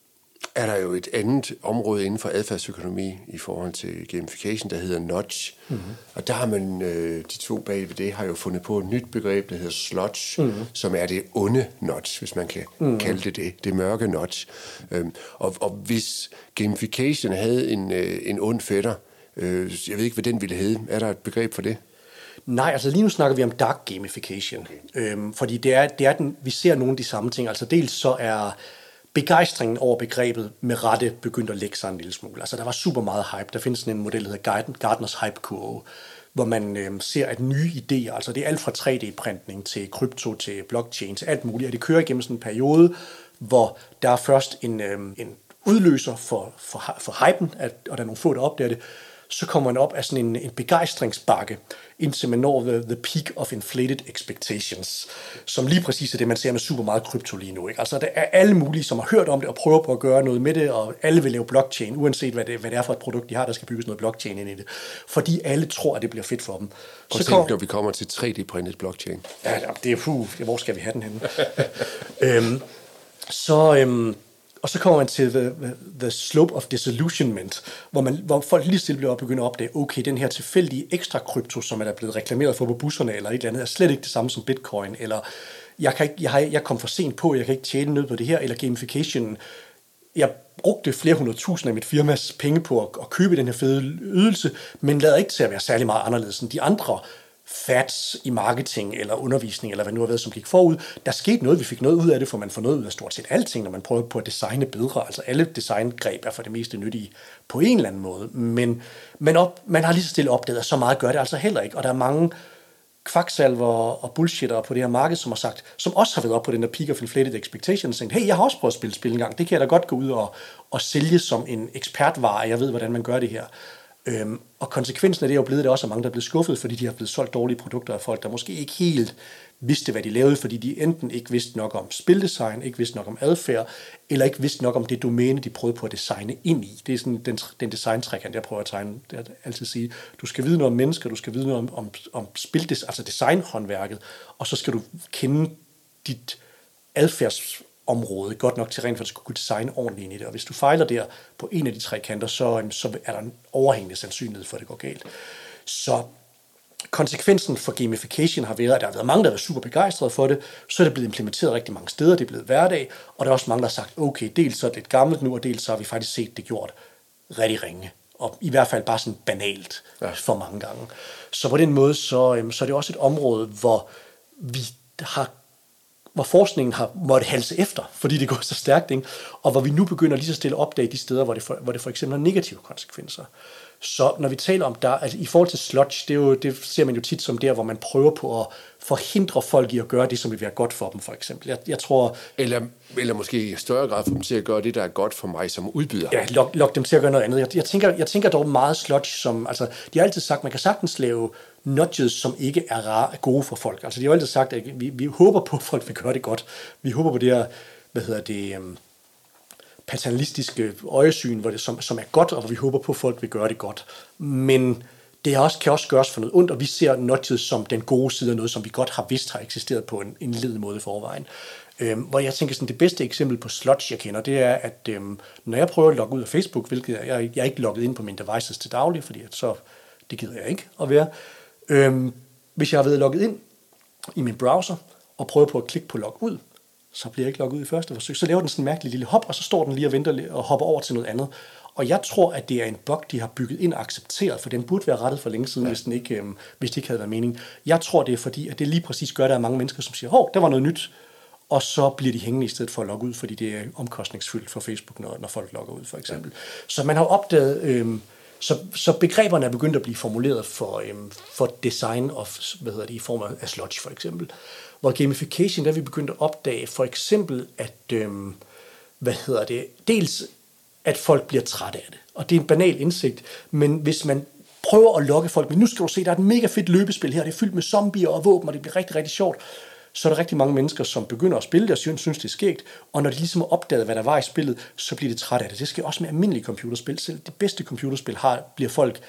er der jo et andet område inden for adfærdsøkonomi i forhold til gamification, der hedder nudge. Mm-hmm. Og der har man, øh, de to bag ved det, har jo fundet på et nyt begreb, der hedder sludge, mm-hmm. som er det onde nudge, hvis man kan mm-hmm. kalde det det, det mørke nudge. Øhm, og, og hvis gamification havde en, øh, en ond fætter, øh, jeg ved ikke, hvad den ville hedde. Er der et begreb for det? Nej, altså lige nu snakker vi om dark gamification, okay. øhm, fordi det er, det er den, vi ser nogle af de samme ting. Altså dels så er begejstringen over begrebet med rette begyndt at lægge sig en lille smule. Altså der var super meget hype. Der findes sådan en model, der hedder Gartners hype-kurve, hvor man øhm, ser, at nye idéer, altså det er alt fra tre D-printning til krypto, til blockchain, til alt muligt, og det kører igennem sådan en periode, hvor der er først en, øhm, en udløser for, for, for hypen, at, og der er nogle få, der opdager det, så kommer man op af sådan en, en begejstringsbakke, indtil man når the, the peak of inflated expectations, som lige præcis er det, man ser med super meget krypto lige nu. Ikke? Altså, der er alle mulige, som har hørt om det og prøver på at gøre noget med det, og alle vil lave blockchain, uanset hvad det, hvad det er for et produkt, de har, der skal bygges noget blockchain ind i det. Fordi alle tror, at det bliver fedt for dem. Så kommer, når vi kommer til tre D-printet blockchain. Ja, det er puh, hvor skal vi have den henne? øhm, så... Øhm, Og så kommer man til the, the slope of disillusionment, hvor, man, hvor folk lige stille bliver begyndt at opdage, okay, den her tilfældige ekstra krypto, som er der blevet reklameret for på busserne, eller et eller andet, er slet ikke det samme som bitcoin, eller jeg, kan ikke, jeg, har, jeg kom for sent på, jeg kan ikke tjene noget på det her, eller gamification. Jeg brugte flere hundrede tusind af mit firmas penge på at, at købe den her fede ydelse, men lader ikke til at være særlig meget anderledes end de andre fads i marketing eller undervisning, eller hvad nu har været, som gik forud. Der skete noget, vi fik noget ud af det, for man får noget ud af stort set alting, når man prøver på at designe bedre. Altså alle designgreb er for det meste nyttige på en eller anden måde, men man, op, man har lige så stille opdaget, at så meget gør det altså heller ikke, og der er mange kvaksalver og bullshittere på det her marked, som har sagt, som også har været op på den der peak of inflated expectations, sagt, hey, jeg har også prøvet at spille spil en gang, det kan jeg da godt gå ud og, og sælge som en ekspertvare, jeg ved, hvordan man gør det her. Øhm, og konsekvensen af det er jo blevet, det også er mange, der er blevet skuffet, fordi de har blevet solgt dårlige produkter af folk, der måske ikke helt vidste, hvad de lavede, fordi de enten ikke vidste nok om spildesign, ikke vidste nok om adfærd, eller ikke vidste nok om det domæne, de prøvede på at designe ind i. Det er sådan den, den design-trækant, jeg prøver at tegne. Det er at altid sige, du skal vide noget om mennesker, du skal vide noget om, om, om spildes, altså designhåndværket, og så skal du kende dit adfærds område godt nok til rent for at skulle kunne designe ordentligt ind i det. Og hvis du fejler der på en af de tre kanter, så, så er der en overhængende sandsynlighed for, at det går galt. Så konsekvensen for gamification har været, at der har været mange, der har været super begejstrede for det, så er det blevet implementeret rigtig mange steder, det er blevet hverdag, og der er også mange, der har sagt, okay, dels så er det lidt gammelt nu, og dels så har vi faktisk set det gjort rigtig ringe. Og i hvert fald bare sådan banalt ja. for mange gange. Så på den måde, så, så er det også et område, hvor vi har hvor forskningen har måttet halse efter, fordi det går så stærkt, ikke? Og hvor vi nu begynder lige så stille at opdage de steder, hvor det for, hvor det for eksempel har negative konsekvenser. Så når vi taler om der, altså i forhold til sludge, det, er jo, det ser man jo tit som der, hvor man prøver på at forhindre folk i at gøre det, som vil være godt for dem, for eksempel. Jeg, jeg tror... Eller, eller måske i større grad få dem til at gøre det, der er godt for mig som udbyder. Ja, lok, lok dem til at gøre noget andet. Jeg, jeg, tænker, jeg tænker dog meget sludge som... Altså, de har altid sagt, man kan sagtens lave nudges, som ikke er rare, gode for folk. Altså, de har altid sagt, at vi, vi håber på, at folk vil gøre det godt. Vi håber på det her, hvad hedder det... Um, paternalistiske øjesyn, hvor det, som, som er godt, og hvor vi håber på, at folk vil gøre det godt. Men det også, kan også gøres for noget ondt, og vi ser nudges som den gode side af noget, som vi godt har vidst har eksisteret på en, en led måde i forvejen. Øhm, hvor jeg tænker, sådan, det bedste eksempel på sludge, jeg kender, det er, at øhm, når jeg prøver at logge ud af Facebook, hvilket jeg, jeg, jeg er ikke logget ind på mine devices til daglig, fordi at så, det gider jeg ikke at være. Øhm, hvis jeg har været logget ind i min browser, og prøver på at klikke på log ud, så bliver jeg ikke logget ud i første forsøg. Så laver den sådan en mærkelig lille hop, og så står den lige og venter og hopper over til noget andet. Og jeg tror, at det er en bug, de har bygget ind og accepteret, for den burde være rettet for længe siden, ja. hvis, den ikke, øhm, hvis det ikke havde været mening. Jeg tror, det er fordi, at det lige præcis gør, at der er mange mennesker, som siger, hov, der var noget nyt, og så bliver de hængende i stedet for at logge ud, fordi det er omkostningsfyldt for Facebook, når, når folk logger ud, for eksempel. Ja. Så man har opdaget... Øhm, Så, så begreberne er begyndt at blive formuleret for, øhm, for design of, hvad hedder det, i form af sludge for eksempel. Hvor gamification, der er vi begyndt at opdage for eksempel, at øhm, hvad hedder det, dels at folk bliver trætte af det. Og det er en banal indsigt, men hvis man prøver at lokke folk, men nu skal du se, der er et mega fedt løbespil her, det er fyldt med zombier og våben, og det bliver rigtig, rigtig sjovt, så er der rigtig mange mennesker, som begynder at spille det og synes, det er skægt, og når de ligesom har opdaget, hvad der var i spillet, så bliver de trætte af det. Det sker også med almindelige computerspil. Selv det bedste computerspil har, bliver folk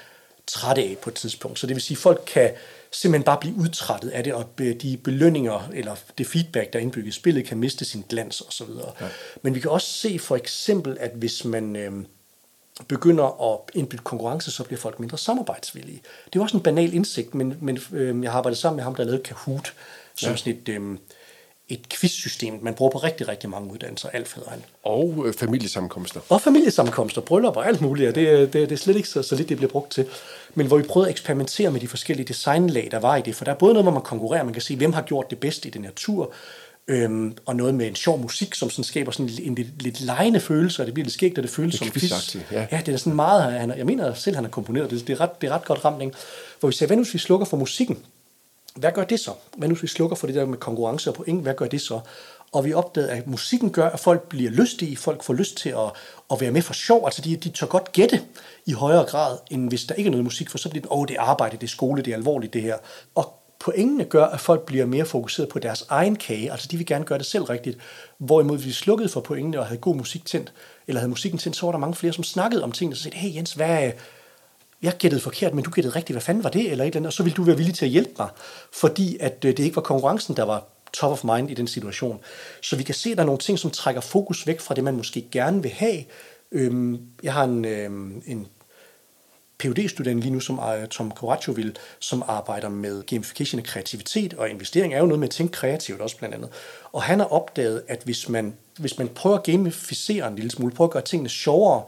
trætte af på et tidspunkt. Så det vil sige, at folk kan simpelthen bare blive udtrættet af det, og de belønninger eller det feedback, der er indbygget i spillet, kan miste sin glans osv. Ja. Men vi kan også se for eksempel, at hvis man øh, begynder at indbygge konkurrence, så bliver folk mindre samarbejdsvillige. Det er jo også en banal indsigt, men, men øh, jeg har arbejdet sammen med ham, der lavede Kahoot, som ja. sådan et... Øh, et quizsystem, man bruger på rigtig, rigtig mange uddannelser. Alf hedder han. Og øh, familiesammenkomster. Og familiesammenkomster, bryllupper og alt muligt. Det, det, det er slet ikke så, så lidt, det bliver brugt til. Men hvor vi prøvede at eksperimentere med de forskellige designlag, der var i det. For der er både noget, hvor man konkurrerer, man kan se, hvem har gjort det bedste i den her tur, øhm, og noget med en sjov musik, som sådan skaber sådan en, en lidt, lidt legende følelse, og det bliver lidt skægt, og det føles det som quiz. Ja. ja, det er sådan meget, han, jeg mener selv, han har komponeret det. Det er ret, det er ret godt ramt, ikke? Hvor vi siger, hvad nu hvis vi slukker for musikken? Hvad gør det så? Hvad nu hvis vi slukker for det der med konkurrence og point? Hvad gør det så? Og vi opdagede, at musikken gør, at folk bliver lystige. Folk får lyst til at, at være med for sjov. Altså de, de tør godt gætte i højere grad, end hvis der ikke er noget musik, for så bliver det, åh, det er arbejde, det er skole, det er alvorligt det her. Og pointene gør, at folk bliver mere fokuseret på deres egen kage. Altså de vil gerne gøre det selv rigtigt. Hvorimod vi slukkede for pointene og havde god musik tændt, eller havde musikken tændt, så var der mange flere, som snakkede om tingene. Så sagde, hey Jens, hvad jeg gættede forkert, men du gættede rigtigt, hvad fanden var det, eller et eller andet, og så ville du være villig til at hjælpe mig, fordi at det ikke var konkurrencen, der var top of mind i den situation. Så vi kan se, at der er nogle ting, som trækker fokus væk fra det, man måske gerne vil have. Jeg har en, en P H D-student lige nu, som er Tom Coraccio, som arbejder med gamification af kreativitet, og investering er jo noget med at tænke kreativt også blandt andet. Og han har opdaget, at hvis man, hvis man prøver at gamificere en lille smule, prøver at gøre tingene sjovere,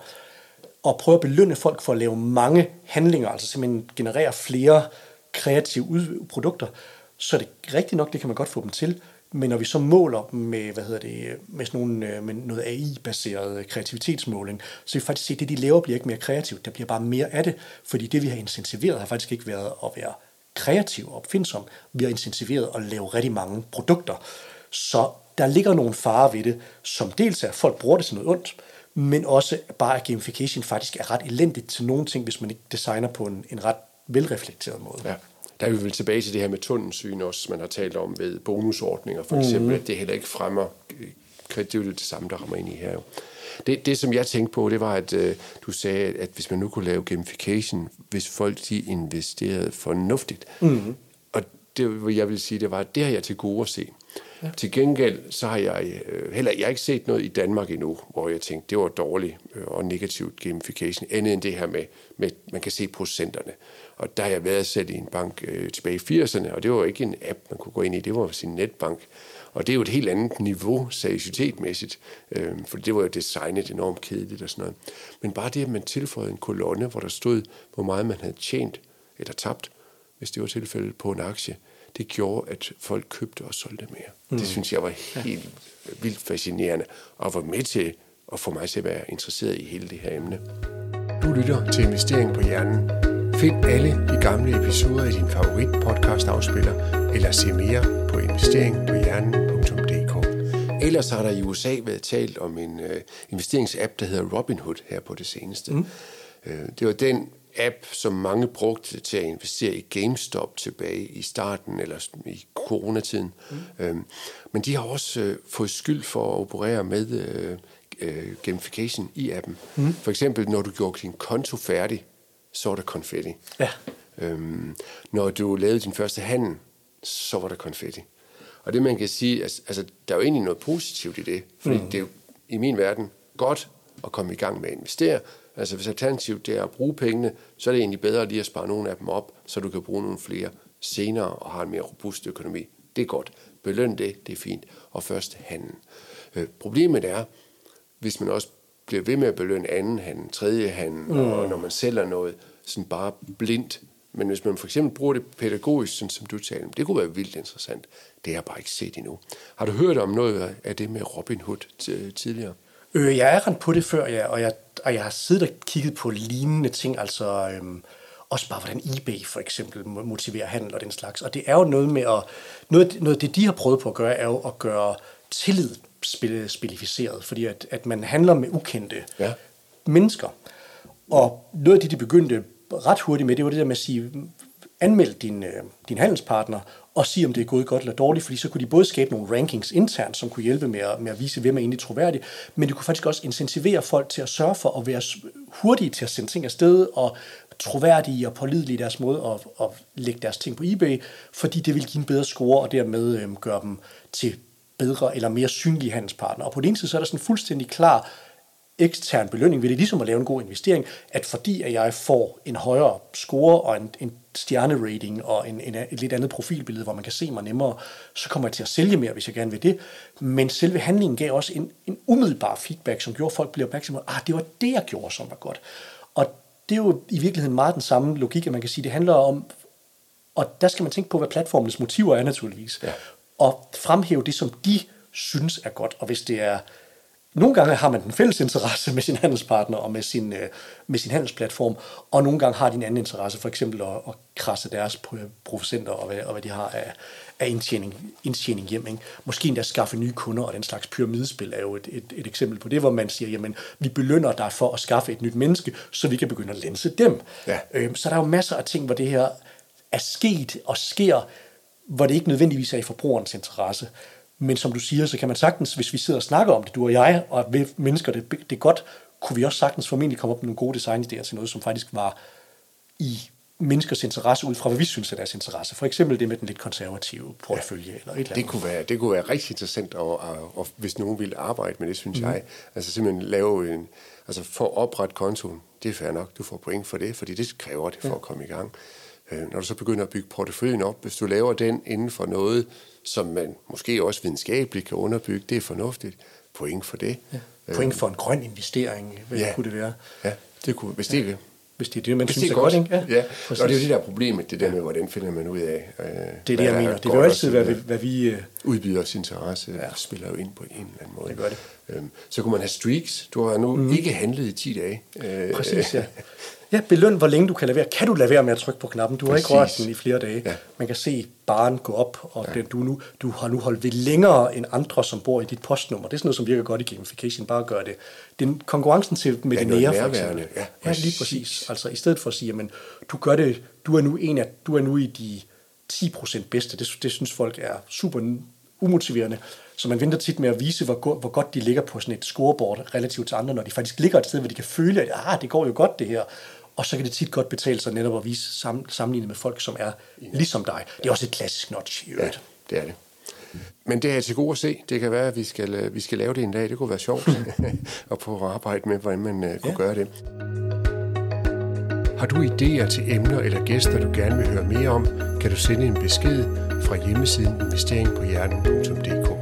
og prøve at belønne folk for at lave mange handlinger, altså simpelthen generere flere kreative produkter, så er det rigtigt nok, det kan man godt få dem til, men når vi så måler med, hvad hedder det, med, sådan nogle, med noget A I-baseret kreativitetsmåling, så vil vi faktisk se, at det, de laver, bliver ikke mere kreativt, der bliver bare mere af det, fordi det, vi har incentiveret, har faktisk ikke været at være kreativ og opfindsom, vi har incentiveret at lave rigtig mange produkter. Så der ligger nogle farer ved det, som dels er, at folk bruger det til noget ondt, men også bare, at gamification faktisk er ret elendigt til nogle ting, hvis man ikke designer på en, en ret velreflekteret måde. Ja. Der er vi vel tilbage til det her med tunnelsyn også, man har talt om ved bonusordninger, for eksempel, mm. at det heller ikke fremmer, det er jo det samme, der rammer ind i her. Jo. Det, det, som jeg tænkte på, det var, at øh, du sagde, at hvis man nu kunne lave gamification, hvis folk de investerede fornuftigt, mm. og det, jeg vil sige, det var, at det har jeg til gode at se. Ja. Til gengæld, så har jeg øh, heller jeg har ikke set noget i Danmark endnu, hvor jeg tænkte, det var dårligt øh, og negativt gamification, andet end det her med, med, man kan se procenterne. Og der har jeg været selv i en bank øh, tilbage i firserne, og det var ikke en app, man kunne gå ind i, det var sin netbank. Og det er jo et helt andet niveau, seriøsitetmæssigt, øh, for det var jo designet enormt kedeligt og sådan noget. Men bare det, at man tilføjede en kolonne, hvor der stod, hvor meget man havde tjent eller tabt, hvis det var tilfældet på en aktie, det gjorde, at folk købte og solgte mere. Mm. Det synes jeg var helt ja. vildt fascinerende, og var med til at få mig til at være interesseret i hele det her emne. Du lytter til Investering på Hjernen. Find alle de gamle episoder i din favorit podcast afspiller, eller se mere på investering på hjernen punktum d k. Ellers har der i U S A været talt om en uh, investeringsapp, der hedder Robinhood her på det seneste. Mm. Uh, det var den app, som mange brugte til at investere i GameStop tilbage i starten, eller i coronatiden. Mm. Uh, men de har også uh, fået skyld for at operere med uh, uh, gamification i appen. Mm. For eksempel, når du gjorde din konto færdig, så var der konfetti. Ja. Øhm, når du lavede din første handel, så var der konfetti. Og det man kan sige, altså der er jo egentlig noget positivt i det, fordi mm. det er jo i min verden godt at komme i gang med at investere. Altså hvis alternativet det er at bruge pengene, så er det egentlig bedre lige at spare nogle af dem op, så du kan bruge nogle flere senere og har en mere robust økonomi. Det er godt. Beløn det, det er fint. Og først handel. Øh, problemet er, hvis man også bliver ved med at belønne anden handel, tredje handel, mm. og når man sælger noget, sådan bare blindt. Men hvis man for eksempel bruger det pædagogisk, sådan som du taler om, det kunne være vildt interessant. Det har jeg bare ikke set endnu. Har du hørt om noget af det med Robinhood tidligere? Øh, jeg er rendt på det før, ja, og, jeg, og jeg har siddet og kigget på lignende ting, altså øhm, også bare hvordan eBay for eksempel motiverer handel og den slags. Og det er jo noget med at, noget, noget det de har prøvet på at gøre, er jo at gøre tillid spilificeret, fordi at, at man handler med ukendte ja. mennesker. Og noget af det, de begyndte ret hurtigt med, det var det der med at sige, anmeld din, din handelspartner, og sige, om det er gået godt eller dårligt, fordi så kunne de både skabe nogle rankings internt, som kunne hjælpe med at, med at vise, hvem er egentlig troværdig, men de kunne faktisk også incentivere folk til at sørge for at være hurtige til at sende ting afsted, og troværdige og pålidelige i deres måde at, at lægge deres ting på eBay, fordi det vil give en bedre score, og dermed øhm, gøre dem til bedre eller mere synlige handelspartnere. Og på den ene side, så er der sådan en fuldstændig klar ekstern belønning ved det, ligesom at lave en god investering, at fordi at jeg får en højere score og en, en stjernerating og en, en, et lidt andet profilbillede, hvor man kan se mig nemmere, så kommer jeg til at sælge mere, hvis jeg gerne vil det. Men selve handlingen gav også en, en umiddelbar feedback, som gjorde, at folk blev opmærksomme på, ah, det var det, jeg gjorde, som var godt. Og det er jo i virkeligheden meget den samme logik, at man kan sige, det handler om, og der skal man tænke på, hvad platformens motiver er naturligvis, ja. Og fremhæve det, som de synes er godt, og hvis det er nogle gange har man den fælles interesse med sin handelspartner og med sin, øh, med sin handelsplatform, og nogle gange har de en anden interesse, for eksempel at, at krasse deres producenter og hvad, og hvad de har af, af indtjening, indtjening hjem. Ikke? Måske endda skaffe nye kunder, og den slags pyramidespil er jo et, et, et eksempel på det, hvor man siger, jamen, vi belønner dig for at skaffe et nyt menneske, så vi kan begynde at lænse dem. Ja. Øhm, så der er jo masser af ting, hvor det her er sket og sker, hvor det ikke nødvendigvis er i forbrugerens interesse. Men som du siger, så kan man sagtens, hvis vi sidder og snakker om det, du og jeg, og vi mennesker det, det godt, kunne vi også sagtens formentlig komme op med nogle gode designidéer til noget, som faktisk var i menneskers interesse, ud fra hvad vi synes er deres interesse. For eksempel det med den lidt konservative portefølje. Ja, eller et eller andet. Det kunne være, det kunne være rigtig interessant, og, og, og hvis nogen ville arbejde med det, synes mm. jeg. Altså simpelthen lave en, altså for at oprette kontoen, det er fair nok, du får point for det, fordi det kræver det for ja. At komme i gang. Når du så begynder at bygge porteføljen op, hvis du laver den inden for noget, som man måske også videnskabeligt kan underbygge, det er fornuftigt. Point for det. Ja. Point for en grøn investering, hvad ja. Kunne det være? Ja, det kunne, hvis det er det. Hvis det er det, man synes er godt. Ja, ja. Og det er jo det der problemet, det der med, hvordan finder man ud af. Øh, det er det, jeg mener. Det vil jo altid være, hvad, hvad vi... Øh... Udbyders interesse ja. Spiller jo ind på en eller anden måde. Det gør det. Øhm, så kunne man have streaks. Du har nu mm. ikke handlet i ti dage. Øh, Præcis, ja. Ja, beløn, hvor længe du kan lade være. Kan du lade være med at trykke på knappen? Du har Præcis. Ikke rørt den i flere dage. Ja. Man kan se baren gå op, og ja. den, du, nu, du har nu holdt ved længere end andre, som bor i dit postnummer. Det er sådan noget, som virker godt i gamification. Bare gør det. Den konkurrencen til med det nære, for eksempel. Ja, ja, lige præcis. Altså i stedet for at sige, jamen, du gør det, du er nu en af, du er nu i de ti procent bedste. Det, det synes folk er super umotiverende. Så man venter tit med at vise, hvor, go- hvor godt de ligger på sådan et scoreboard relativt til andre, når de faktisk ligger et sted, hvor de kan føle, at ah, det går jo godt det her. Og så kan det tit godt betale sig netop at vise sam- sammenlignet med folk, som er ja. Ligesom dig. Det er også et klassisk notch i øvrigt. Ja, det er det. Men det er til gode at se. Det kan være, at vi skal, vi skal lave det en dag. Det kunne være sjovt at prøve at arbejde med, hvordan man uh, kunne ja. Gøre det. Har du idéer til emner eller gæster, du gerne vil høre mere om, kan du sende en besked fra hjemmesiden investering på hjernen punktum d k.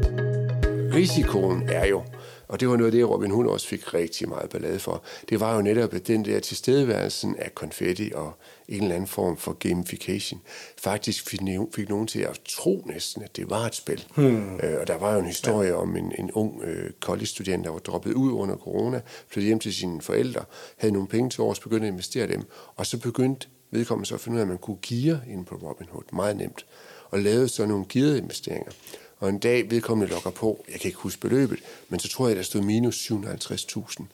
Risikoen er jo, og det var noget af det, Robin Hood også fik rigtig meget ballade for, det var jo netop, at den der tilstedeværelsen af konfetti og en eller anden form for gamification faktisk fik, fik nogen til at tro næsten, at det var et spil. Hmm. Øh, og der var jo en historie ja. Om en, en ung øh, college-student, der var droppet ud under corona, flyttede hjem til sine forældre, havde nogle penge til års, begyndte at investere dem, og så begyndte vedkommende så at finde ud af, at man kunne geare ind på Robinhood meget nemt, og lavede så nogle gearede investeringer. Og en dag vedkommende logger på, jeg kan ikke huske beløbet, men så tror jeg, der stod minus syv hundrede og halvtreds tusind.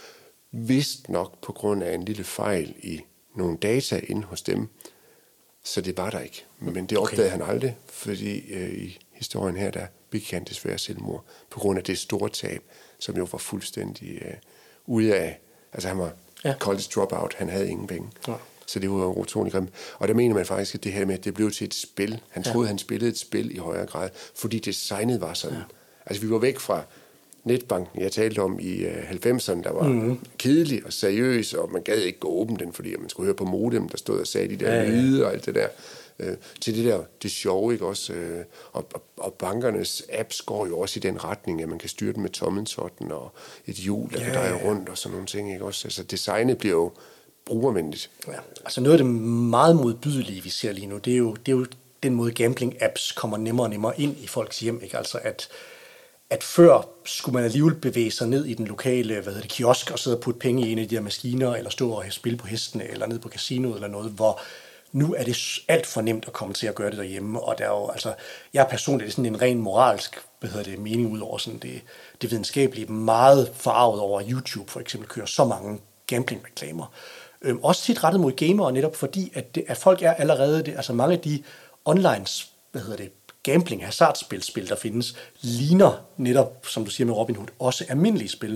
Vist nok på grund af en lille fejl i nogle data inde hos dem, så det var der ikke. Men det opdagede okay. han aldrig, fordi øh, i historien her, der begik han desværre selvmord, på grund af det store tab, som jo var fuldstændig øh, ude af, altså han var ja. College dropout, han havde ingen penge. Ja. Så det var jo utroligt grimt. Og der mener man faktisk, at det her med, at det blev til et spil. Han troede, ja. Han spillede et spil i højere grad, fordi designet var sådan. Ja. Altså vi var væk fra netbanken, jeg talte om i halvfemserne, der var mm-hmm. kedelig og seriøs, og man gad ikke gå åbne den, fordi man skulle høre på modem, der stod og sagde de der lyde ja, ja. Og alt det der. Øh, til det der, det sjove, ikke også? Øh, og, og, og bankernes apps går jo også i den retning, at man kan styre den med tommeltotten og et hjul, der ja, kan dreje ja. Rundt og sådan nogle ting, ikke også? Altså designet bliver jo brugervenligt. Ja, altså noget af det meget modbydelige, vi ser lige nu, det er jo, det er jo den måde, gambling-apps kommer nemmere og nemmere ind i folks hjem. Ikke? Altså at, at før skulle man alligevel bevæge sig ned i den lokale hvad hedder det, kiosk og sidde og putte penge i en af de her maskiner, eller stå og spille på hestene, eller ned på casinoet eller noget, hvor nu er det alt for nemt at komme til at gøre det derhjemme. Og der er jo, altså, jeg er personligt sådan en ren moralsk hvad hedder det, mening ud over sådan det, det videnskabelige, meget forarvet over, at YouTube for eksempel kører så mange gambling-reklamer. Øhm, også tit rettet mod gamere, netop fordi, at, det, at folk er allerede, det, altså mange af de online, hvad hedder det, gambling, hasardspil, spil, der findes, ligner netop, som du siger med Robinhood, også almindelige spil.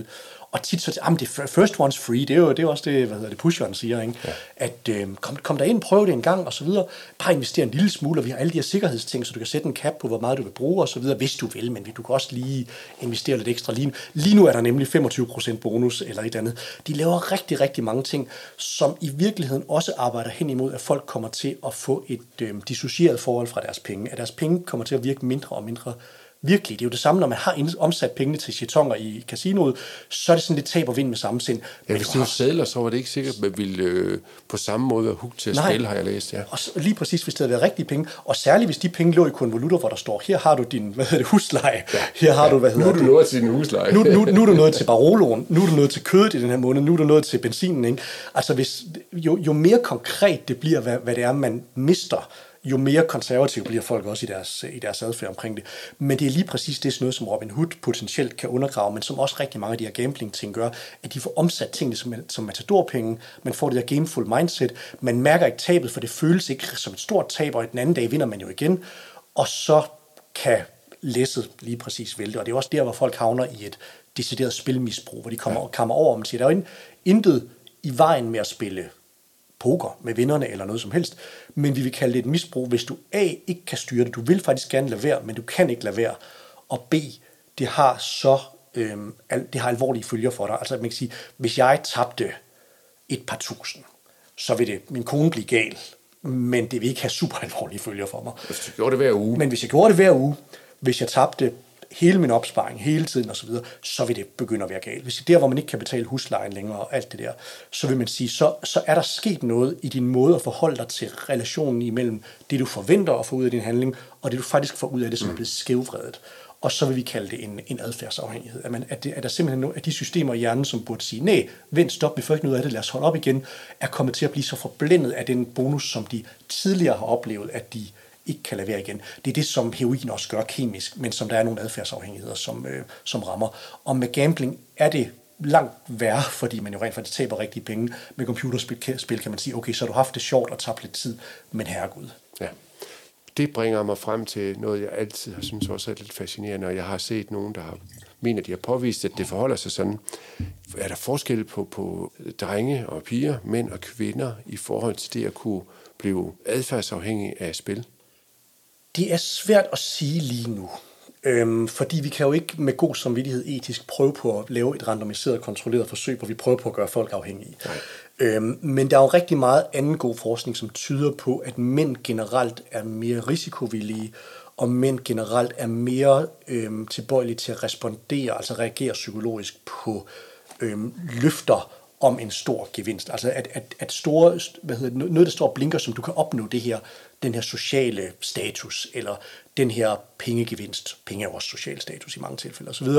Og tit så, jamen det er first one's free, det er jo, det er også det, hvad hedder det, Pusheren siger, ikke? Ja. At øh, kom, kom der ind, prøv det en gang, og så videre. Bare investere en lille smule, og vi har alle de her sikkerhedsting, så du kan sætte en cap på, hvor meget du vil bruge, og så videre, hvis du vil, men du kan også lige investere lidt ekstra. Lige, lige nu er der nemlig femogtyve procent bonus, eller et andet. De laver rigtig, rigtig mange ting, som i virkeligheden også arbejder hen imod, at folk kommer til at få et øh, dissocieret forhold fra deres penge. At deres penge kommer til at virke mindre og mindre virkelig. Det er jo det samme, når man har omsat pengene til jetonger i casinoet, så er det sådan lidt tab og vind med samme sind. Ja, hvis det var sædler, så var det ikke sikkert, at man ville øh, på samme måde være hugt til at spille, har jeg læst. Ja. Og lige præcis, hvis det havde været rigtige penge, og særligt hvis de penge lå i konvolutter, hvor der står, her har du din, hvad hedder det, husleje, ja. Her har ja. du, hvad hedder nu er du det? nået til din husleje. nu, nu, nu er du nået til Baroloen, nu er du nået til kødet i den her måned, nu er du nået til benzinen, ikke? Altså, hvis, jo, jo mere konkret det bliver, hvad, hvad det er, man mister, jo mere konservative bliver folk også i deres, i deres adfærd omkring det. Men det er lige præcis det, sådan noget, som Robinhood potentielt kan undergrave, men som også rigtig mange af de her gambling-ting gør, at de får omsat tingene som, som matadorpenge, man får det her gameful mindset, man mærker ikke tabet, for det føles ikke som et stort tab, og den anden dag vinder man jo igen, og så kan læsset lige præcis vælte, og det er også der, hvor folk havner i et decideret spilmisbrug, hvor de kommer, ja. kommer over, og man siger, der er jo intet i vejen med at spille poker med vinderne eller noget som helst, men vi vil kalde det et misbrug, hvis du A, ikke kan styre det, du vil faktisk gerne lade være, men du kan ikke lade være, og B, det har så øhm, det har alvorlige følger for dig. Altså man kan sige, hvis jeg tabte et par tusind, så vil det min kone blive gal, men det vil ikke have super alvorlige følger for mig. Hvis du gjorde det hver uge. Men hvis jeg gjorde det hver uge, hvis jeg tabte hele min opsparing, hele tiden osv., så, så vil det begynde at være galt. Hvis det er der, hvor man ikke kan betale huslejen længere og alt det der, så vil man sige, så, så er der sket noget i din måde at forholde dig til relationen imellem det, du forventer at få ud af din handling, og det, du faktisk får ud af det, som mm. er blevet skævvredet. Og så vil vi kalde det en, en adfærdsafhængighed. At, man, at, det, at der simpelthen nogle af de systemer i hjernen, som burde sige, nej, vent, stop, vi får ikke noget af det, lad os holde op igen, er kommet til at blive så forblændet af den bonus, som de tidligere har oplevet, at de ikke kan lade være igen. Det er det, som heroin også gør kemisk, men som der er nogle adfærdsafhængigheder, som, øh, som rammer. Og med gambling er det langt værre, fordi man jo rent faktisk taber rigtige penge. Med computerspil spil kan man sige, okay, så har du haft det sjovt og tabt lidt tid, men herregud. Ja. Det bringer mig frem til noget, jeg altid har syntes også er lidt fascinerende, og jeg har set nogen, der har mener, de har påvist, at det forholder sig sådan. Er der forskel på, på drenge og piger, mænd og kvinder, i forhold til det at kunne blive adfærdsafhængig af spil? Det er svært at sige lige nu, øhm, fordi vi kan jo ikke med god samvittighed etisk prøve på at lave et randomiseret, kontrolleret forsøg, hvor vi prøver på at gøre folk afhængige. Øhm, men der er jo rigtig meget anden god forskning, som tyder på, at mænd generelt er mere risikovillige, og mænd generelt er mere øhm, tilbøjelige til at respondere, altså reagere psykologisk på øhm, løfter om en stor gevinst. Altså at, at, at store, hvad hedder det, noget, der står og blinker, som du kan opnå det her, den her sociale status, eller den her pengegevinst. Penge er også social status i mange tilfælde osv.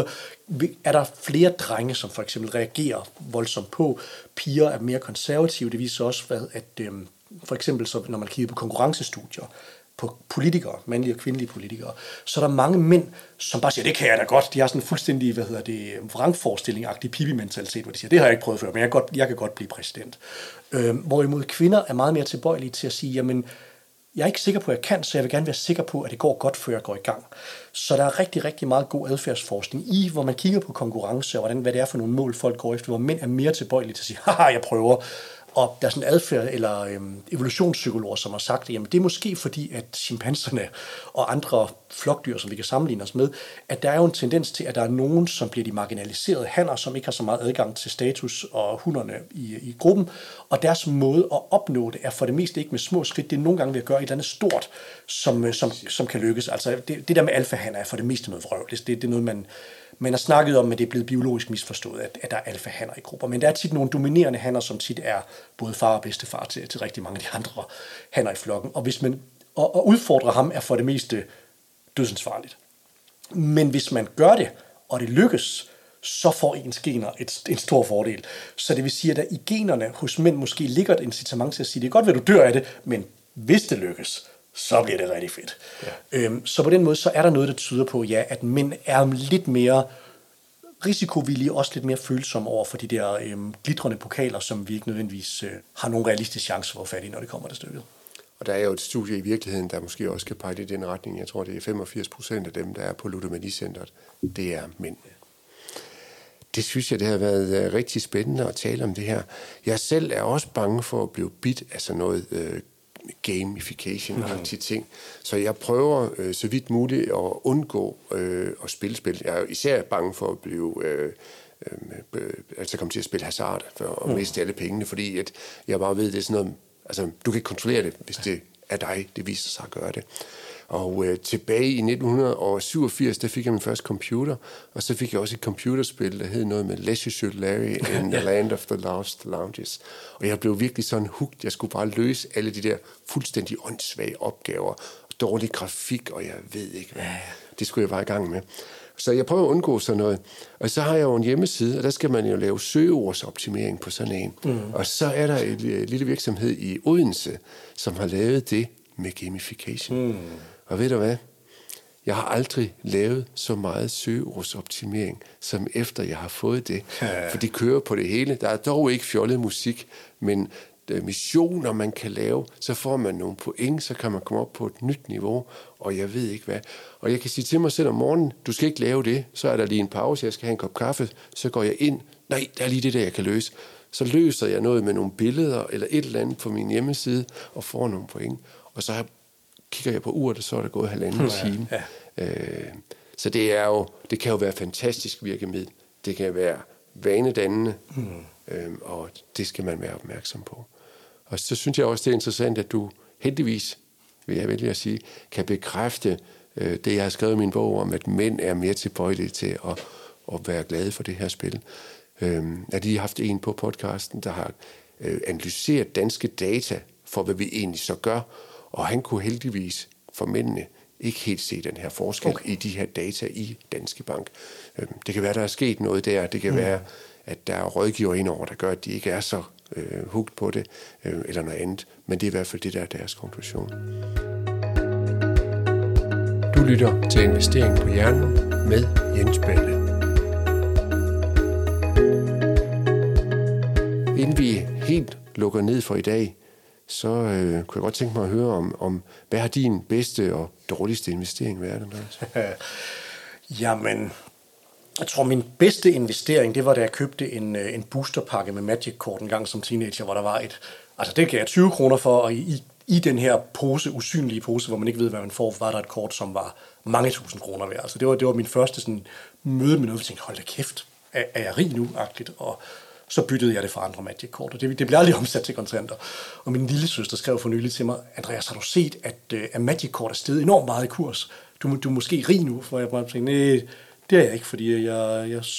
Er der flere drenge, som for eksempel reagerer voldsomt på? Piger er mere konservative. Det viser også, at øhm, for eksempel så, når man kigger på konkurrencestudier, på politikere, mandlige og kvindelige politikere, så er der mange mænd, som bare siger, det kan jeg da godt. De har sådan en fuldstændig, hvad hedder det, vrangforestilling-agtig pipi-mentalitet, hvor de siger, det har jeg ikke prøvet før, men jeg kan godt, jeg kan godt blive præsident. Øhm, hvorimod kvinder er meget mere tilbøjelige til at sige, jamen, jeg er ikke sikker på, at jeg kan, så jeg vil gerne være sikker på, at det går godt, før jeg går i gang. Så der er rigtig, rigtig meget god adfærdsforskning i, hvor man kigger på konkurrence, og hvordan, hvad det er for nogle mål, folk går efter, hvor mænd er mere tilbøjelige til at sige, haha, jeg prøver. Og der er sådan en adfærd eller øhm, evolutionspsykologer, som har sagt, at det er måske fordi, at chimpanserne og andre flokdyr, som vi kan sammenligne os med, at der er jo en tendens til, at der er nogen, som bliver de marginaliserede hanner, som ikke har så meget adgang til status og hunderne i, i gruppen, og deres måde at opnå det er for det meste ikke med små skridt. Det er nogle gange ved at gøre et eller andet stort, som, som, som kan lykkes. Altså det, det der med alfahanner er for det meste noget vrøvl. Det, det er noget, man... Man har snakket om, at det er blevet biologisk misforstået, at, at der er alfahanner i grupper. Men der er tit nogle dominerende hanner, som tit er både far og bedstefar til, til rigtig mange af de andre hanner i flokken. Og, hvis man, og, og udfordre ham er for det meste dødsensfarligt. Men hvis man gør det, og det lykkes, så får ens gener et, en stor fordel. Så det vil sige, at der i generne hos mænd måske ligger et incitament til at sige, det er godt, at du dør af det, men hvis det lykkes, så bliver det rigtig fedt. Ja. Øhm, så på den måde, så er der noget, der tyder på, ja, at mænd er lidt mere risikovillige, også lidt mere følsomme over for de der øhm, glitrende pokaler, som vi ikke nødvendigvis øh, har nogen realistisk chance for at fatte i, når det kommer til stykket. Og der er jo et studie i virkeligheden, der måske også kan pege i den retning. Jeg tror, det er femogfirs procent af dem, der er på ludomanicentret. Det er mænd. det synes jeg, det har været rigtig spændende at tale om det her. Jeg selv er også bange for at blive bidt af sådan noget øh, gamification og til ting. Så jeg prøver øh, så vidt muligt at undgå øh, at spille spil. Jeg er især bange for at blive... Øh, øh, altså komme til at spille hasard for at miste alle pengene, fordi at jeg bare ved, det er sådan noget... Altså, du kan ikke kontrollere det, hvis det er dig, det viser sig at gøre det. Og øh, tilbage i nitten syvogfirs, der fik jeg min første computer, og så fik jeg også et computerspil, der hed noget med Leisure Suit Larry in the Land of the Lost Lounges. Og jeg blev virkelig sådan hooked. Jeg skulle bare løse alle de der fuldstændig åndssvage opgaver, dårlig grafik, og jeg ved ikke hvad. Det skulle jeg bare i gang med. Så jeg prøver at undgå sådan noget. Og så har jeg jo en hjemmeside, og der skal man jo lave søgeordsoptimering på sådan en. Mm. Og så er der en lille virksomhed i Odense, som har lavet det med gamification. Mm. Og ved du hvad? Jeg har aldrig lavet så meget søgeordsoptimering, som efter jeg har fået det. Ja. For det kører på det hele. Der er dog ikke fjollet musik, men missioner, man kan lave, så får man nogle point, så kan man komme op på et nyt niveau, og jeg ved ikke hvad. Og jeg kan sige til mig selv om morgenen, du skal ikke lave det, så er der lige en pause, jeg skal have en kop kaffe, så går jeg ind, nej, der er lige det der, jeg kan løse. Så løser jeg noget med nogle billeder, eller et eller andet på min hjemmeside, og får nogle point. Og så kigger jeg på uret, og så er der gået halvanden ja, time. Ja. Øh, så det er jo, det kan jo være fantastisk virkemiddel. Det kan være vanedannende, mm. øh, og det skal man være opmærksom på. Og så synes jeg også, det er interessant, at du heldigvis, vil jeg vælge at sige, kan bekræfte øh, det, jeg har skrevet i min bog om, at mænd er mere tilbøjelige til at, at være glade for det her spil. Øh, jeg har lige haft en på podcasten, der har øh, analyseret danske data for, hvad vi egentlig så gør, og han kunne heldigvis for mændene ikke helt se den her forskel okay. i de her data i Danske Bank. Øh, det kan være, der er sket noget der. Det kan mm. være, at der er rådgiver indover, der gør, at de ikke er så øh, hugt på det, øh, eller noget andet. Men det er i hvert fald det, der er deres konklusion. Du lytter til Investering på Hjernen med Jens Balle. Inden vi helt lukker ned for i dag, så øh, kunne jeg godt tænke mig at høre om, om hvad har din bedste og dårligste investering været, Andreas? Jamen, jeg tror, min bedste investering, det var, da jeg købte en, en boosterpakke med Magic-kort en gang som teenager, hvor der var et... Altså, det gav jeg tyve kroner for, og i, i den her pose, usynlige pose, hvor man ikke ved, hvad man får, var der et kort, som var mange tusind kroner værd. Altså, det var, det var min første sådan, møde med noget, hvor jeg tænkte, hold da kæft, er, er jeg rig nu-agtigt? Og så byttede jeg det for andre Magic-kort, og det, det blev aldrig omsat til kontanter. Og min lille søster skrev for nylig til mig, Andreas, har du set, at, at Magic-kort er steget enormt meget i kurs? Du, du er måske rig nu, for jeg bare tænkte, nej, det er jeg ikke, fordi jeg, jeg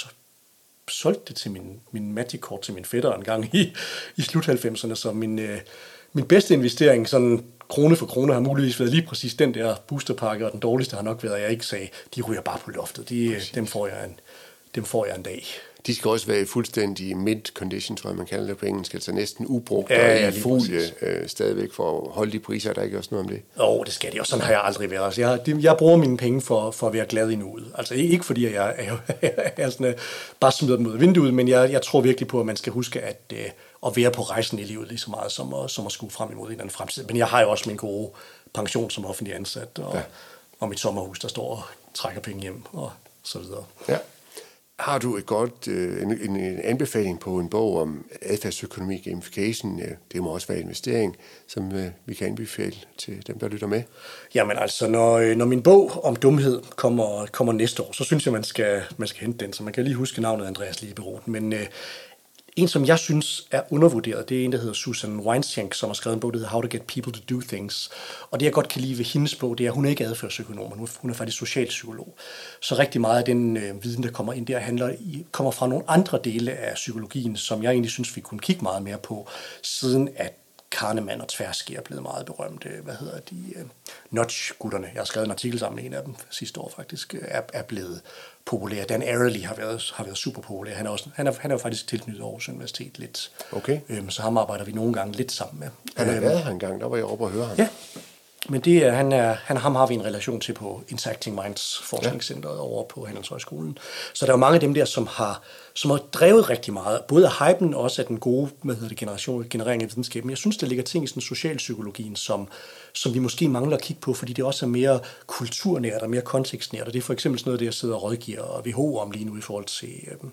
solgte det til min, min Magic-kort til min fætter en gang i, i slut halvfemserne, så min, øh, min bedste investering, sådan krone for krone, har muligvis været lige præcis den der boosterpakke, og den dårligste har nok været, at jeg ikke sagde, de ryger bare på loftet, de, dem, får jeg en, dem får jeg en dag. De skal også være i fuldstændig mint condition, tror jeg, man kalder det på engelsk, altså næsten ubrugt ja, ja, og i folie øh, stadigvæk for at holde de priser. Der er ikke også noget om det? Jo, oh, det skal de, og sådan har jeg aldrig været. Altså, jeg, det, jeg bruger mine penge for, for at være glad i nuet. Altså ikke fordi jeg er, er, er sådan, bare smider dem ud af vinduet, men jeg, jeg tror virkelig på, at man skal huske at, øh, at være på rejsen i livet lige så meget, som at, som at skue frem imod en eller anden fremtid. Men jeg har jo også min gode pension som offentlig ansat, og, ja. og mit sommerhus, der står og trækker penge hjem, og så videre. Ja. Har du et godt, øh, en, en anbefaling på en bog om adfærdsøkonomi, gamification, det må også være investering, som øh, vi kan anbefale til dem, der lytter med? Jamen altså, når, når min bog om dumhed kommer, kommer næste år, så synes jeg, man skal, man skal hente den, så man kan lige huske navnet Andreas Lieberoth. Men øh, en, som jeg synes er undervurderet, det er en, der hedder Susan Weinschenk, som har skrevet en bog, der hedder How to Get People to Do Things. Og det, jeg godt kan lide ved hendes bog, det er, at hun er ikke adfærdsøkonom, men hun er faktisk socialpsykolog. Så rigtig meget af den øh, viden, der kommer ind der, handler i, kommer fra nogle andre dele af psykologien, som jeg egentlig synes, vi kunne kigge meget mere på, siden at Kahneman og Tversky er blevet meget berømte. Hvad hedder de? Uh, Nudge-gutterne. Jeg har skrevet en artikel sammen med en af dem sidste år faktisk, er, er blevet populær. Dan Ariely har været, har været super populær. Han er, også, han er, han er jo faktisk tilknyttet Aarhus Universitet lidt. Okay. Øhm, så ham arbejder vi nogle gange lidt sammen med. Han har været her en gang, der var jeg oppe og høre ham. Ja, men det er, han er, han, ham har vi en relation til på Interacting Minds forskningscenteret ja. over på Handelshøjskolen. Så der er mange af dem der, som har, som har drevet rigtig meget, både af hypen og også af den gode, hvad hedder det, generation, generering af videnskab. Men jeg synes, der ligger ting i sådan socialpsykologien, som, som vi måske mangler at kigge på, fordi det også er mere kulturnært og mere kontekstnært. Og det er for eksempel sådan noget, det jeg sidder og rådgiver W H O om lige nu i forhold til, øhm,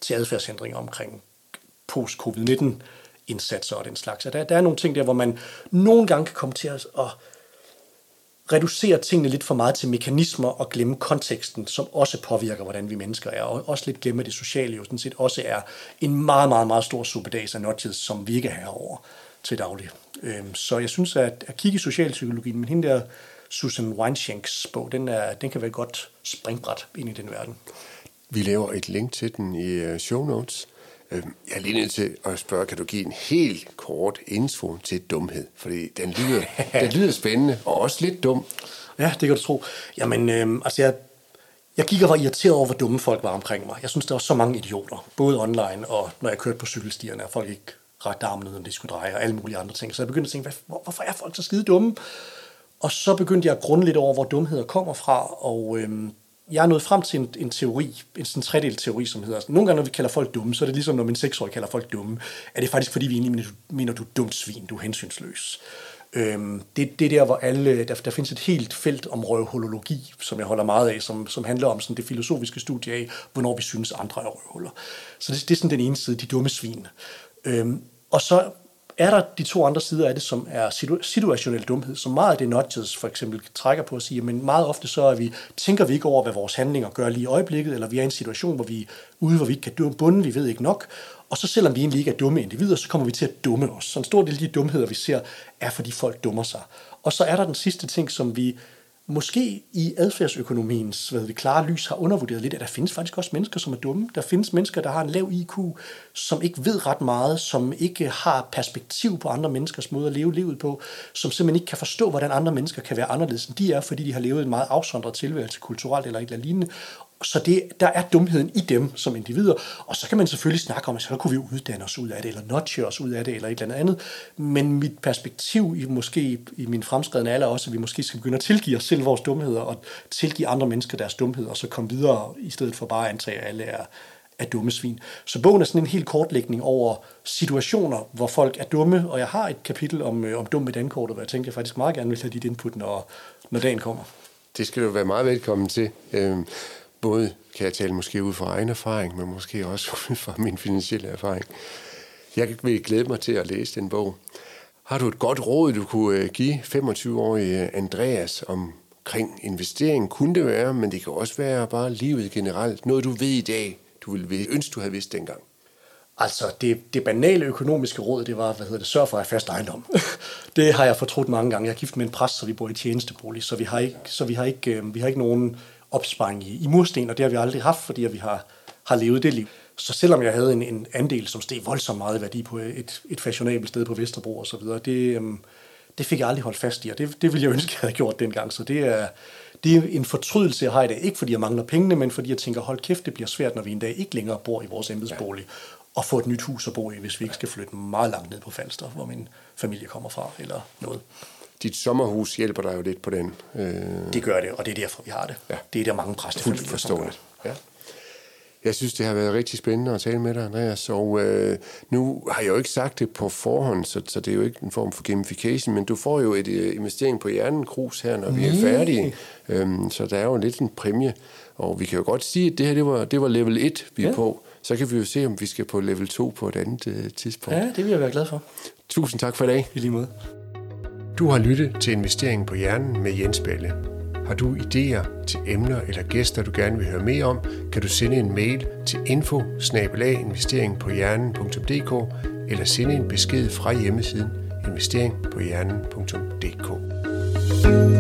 til adfærdsændringer omkring post-covid nitten indsatser og den slags. Der, der er nogle ting der, hvor man nogle gange kan komme til at, at reducere tingene lidt for meget til mekanismer og glemme konteksten, som også påvirker, hvordan vi mennesker er, og også lidt glemme, at det sociale jo sådan set også er en meget, meget, meget stor suppedas af nudges, som vi ikke er herover til daglig. Så jeg synes, at at kigge i socialpsykologien, men hende der Susan Weinschenks bog, den, er, den kan være et godt springbræt ind i den verden. Vi laver et link til den i show notes. Jeg er lige nødt til at spørge, kan du give en helt kort intro til dumhed? Fordi den lyder, den lyder spændende og også lidt dum. Ja, det kan du tro. Jamen, øh, altså jeg, jeg gik og var irriteret over, hvor dumme folk var omkring mig. Jeg synes, der var så mange idioter, både online og når jeg kørte på cykelstierne, og folk ikke rakte armen ud, om de skulle dreje, og alle mulige andre ting. Så jeg begyndte at tænke, hvor, hvorfor er folk så skide dumme? Og så begyndte jeg at grunde lidt over, hvor dumheder kommer fra, og øh, jeg er nået frem til en, en teori, en sådan tredelt teori, som hedder, nogle gange når vi kalder folk dumme, så er det ligesom når min seksårige kalder folk dumme, er det faktisk fordi vi egentlig mener, mener du er dumt svin, du er hensynsløs. Øhm, det, det er der, hvor alle, der, der findes et helt felt om røvhullologi, som jeg holder meget af, som, som handler om sådan det filosofiske studie af, hvornår vi synes andre er røvhuller. Så det, det er sådan den ene side, de dumme svin. Øhm, og så er der de to andre sider af det, som er situ- situationel dumhed, som meget af det nudges for eksempel trækker på at sige, men meget ofte så er vi, tænker vi ikke over, hvad vores handlinger gør lige i øjeblikket, eller vi er i en situation, hvor vi er ude, hvor vi ikke kan bunde, vi ved ikke nok, og så selvom vi egentlig ikke er dumme individer, så kommer vi til at dumme os. Så en stor del af de dumheder, vi ser, er fordi folk dummer sig. Og så er der den sidste ting, som vi måske i adfærdsøkonomiens hvad vi, klare lys har undervurderet lidt, at der findes faktisk også mennesker, som er dumme. Der findes mennesker, der har en lav I Q, som ikke ved ret meget, som ikke har perspektiv på andre menneskers måde at leve livet på, som simpelthen ikke kan forstå, hvordan andre mennesker kan være anderledes end de er, fordi de har levet en meget afsondret tilværelse kulturelt eller et eller lignende. Så det, der er dumheden i dem som individer, og så kan man selvfølgelig snakke om, at så kunne vi uddanne os ud af det, eller nudge os ud af det, eller et eller andet. Men mit perspektiv i måske i min fremskredne alder også, at vi måske skal begynde at tilgive os selv vores dumheder, og tilgive andre mennesker deres dumheder, og så komme videre, i stedet for bare at antage, at alle er, er dumme svin. Så bogen er sådan en helt kortlægning over situationer, hvor folk er dumme, og jeg har et kapitel om, øh, om dum med dankortet, hvor jeg tænker, jeg faktisk meget gerne vil have dit input, når, når dagen kommer. Det skal du være meget velkommen til. Øhm Både kan jeg tale måske ud fra egen erfaring, men måske også ud fra min finansielle erfaring. Jeg vil glæde mig til at læse den bog. Har du et godt råd, du kunne give femogtyve-årige Andreas omkring investering? Kunne det være, men det kan også være bare livet generelt. Noget du ved i dag, du ville ønske, du havde vidst dengang. Altså, det, det banale økonomiske råd, det var, hvad hedder det, sørg for at have fast ejendom. Det har jeg fortrudt mange gange. Jeg er gift med en præst, så vi bor i tjenestebolig, så vi har ikke, så vi har ikke, vi har ikke nogen opsparing i, i mursten, og det har vi aldrig haft, fordi vi har, har levet det liv. Så selvom jeg havde en, en andel, som steg voldsomt meget værdi på et, et fashionabelt sted på Vesterbro og så videre, det, øhm, det fik jeg aldrig holdt fast i, og det, det ville jeg ønske, jeg havde gjort dengang. Så det er, det er en fortrydelse, jeg har i dag. Ikke fordi jeg mangler pengene, men fordi jeg tænker, hold kæft, det bliver svært, når vi en dag ikke længere bor i vores embedsbolig, ja, og få et nyt hus at bo i, hvis vi ikke skal flytte meget langt ned på Falster, hvor min familie kommer fra, eller noget. Dit sommerhus hjælper dig jo lidt på den. Øh... Det gør det, og det er derfor, vi har det. Ja. Det er der mange præstefamilier, som gør det. Ja. Jeg synes, det har været rigtig spændende at tale med dig, Andreas. Og øh, nu har jeg jo ikke sagt det på forhånd, så, så det er jo ikke en form for gamification, men du får jo et uh, investering på hjernen-krus her, når vi er færdige. Øhm, så der er jo lidt en præmie. Og vi kan jo godt sige, at det her det var, det var level et, vi er ja. på. Så kan vi jo se, om vi skal på level to på et andet uh, tidspunkt. Ja, det vil jeg være glad for. Tusind tak for i dag. I lige måde. Du har lyttet til Investeringen på Hjernen med Jens Balle. Har du idéer til emner eller gæster, du gerne vil høre mere om, kan du sende en mail til info bindestreg investering på hjernen punktum d k eller sende en besked fra hjemmesiden investering på hjernen punktum d k.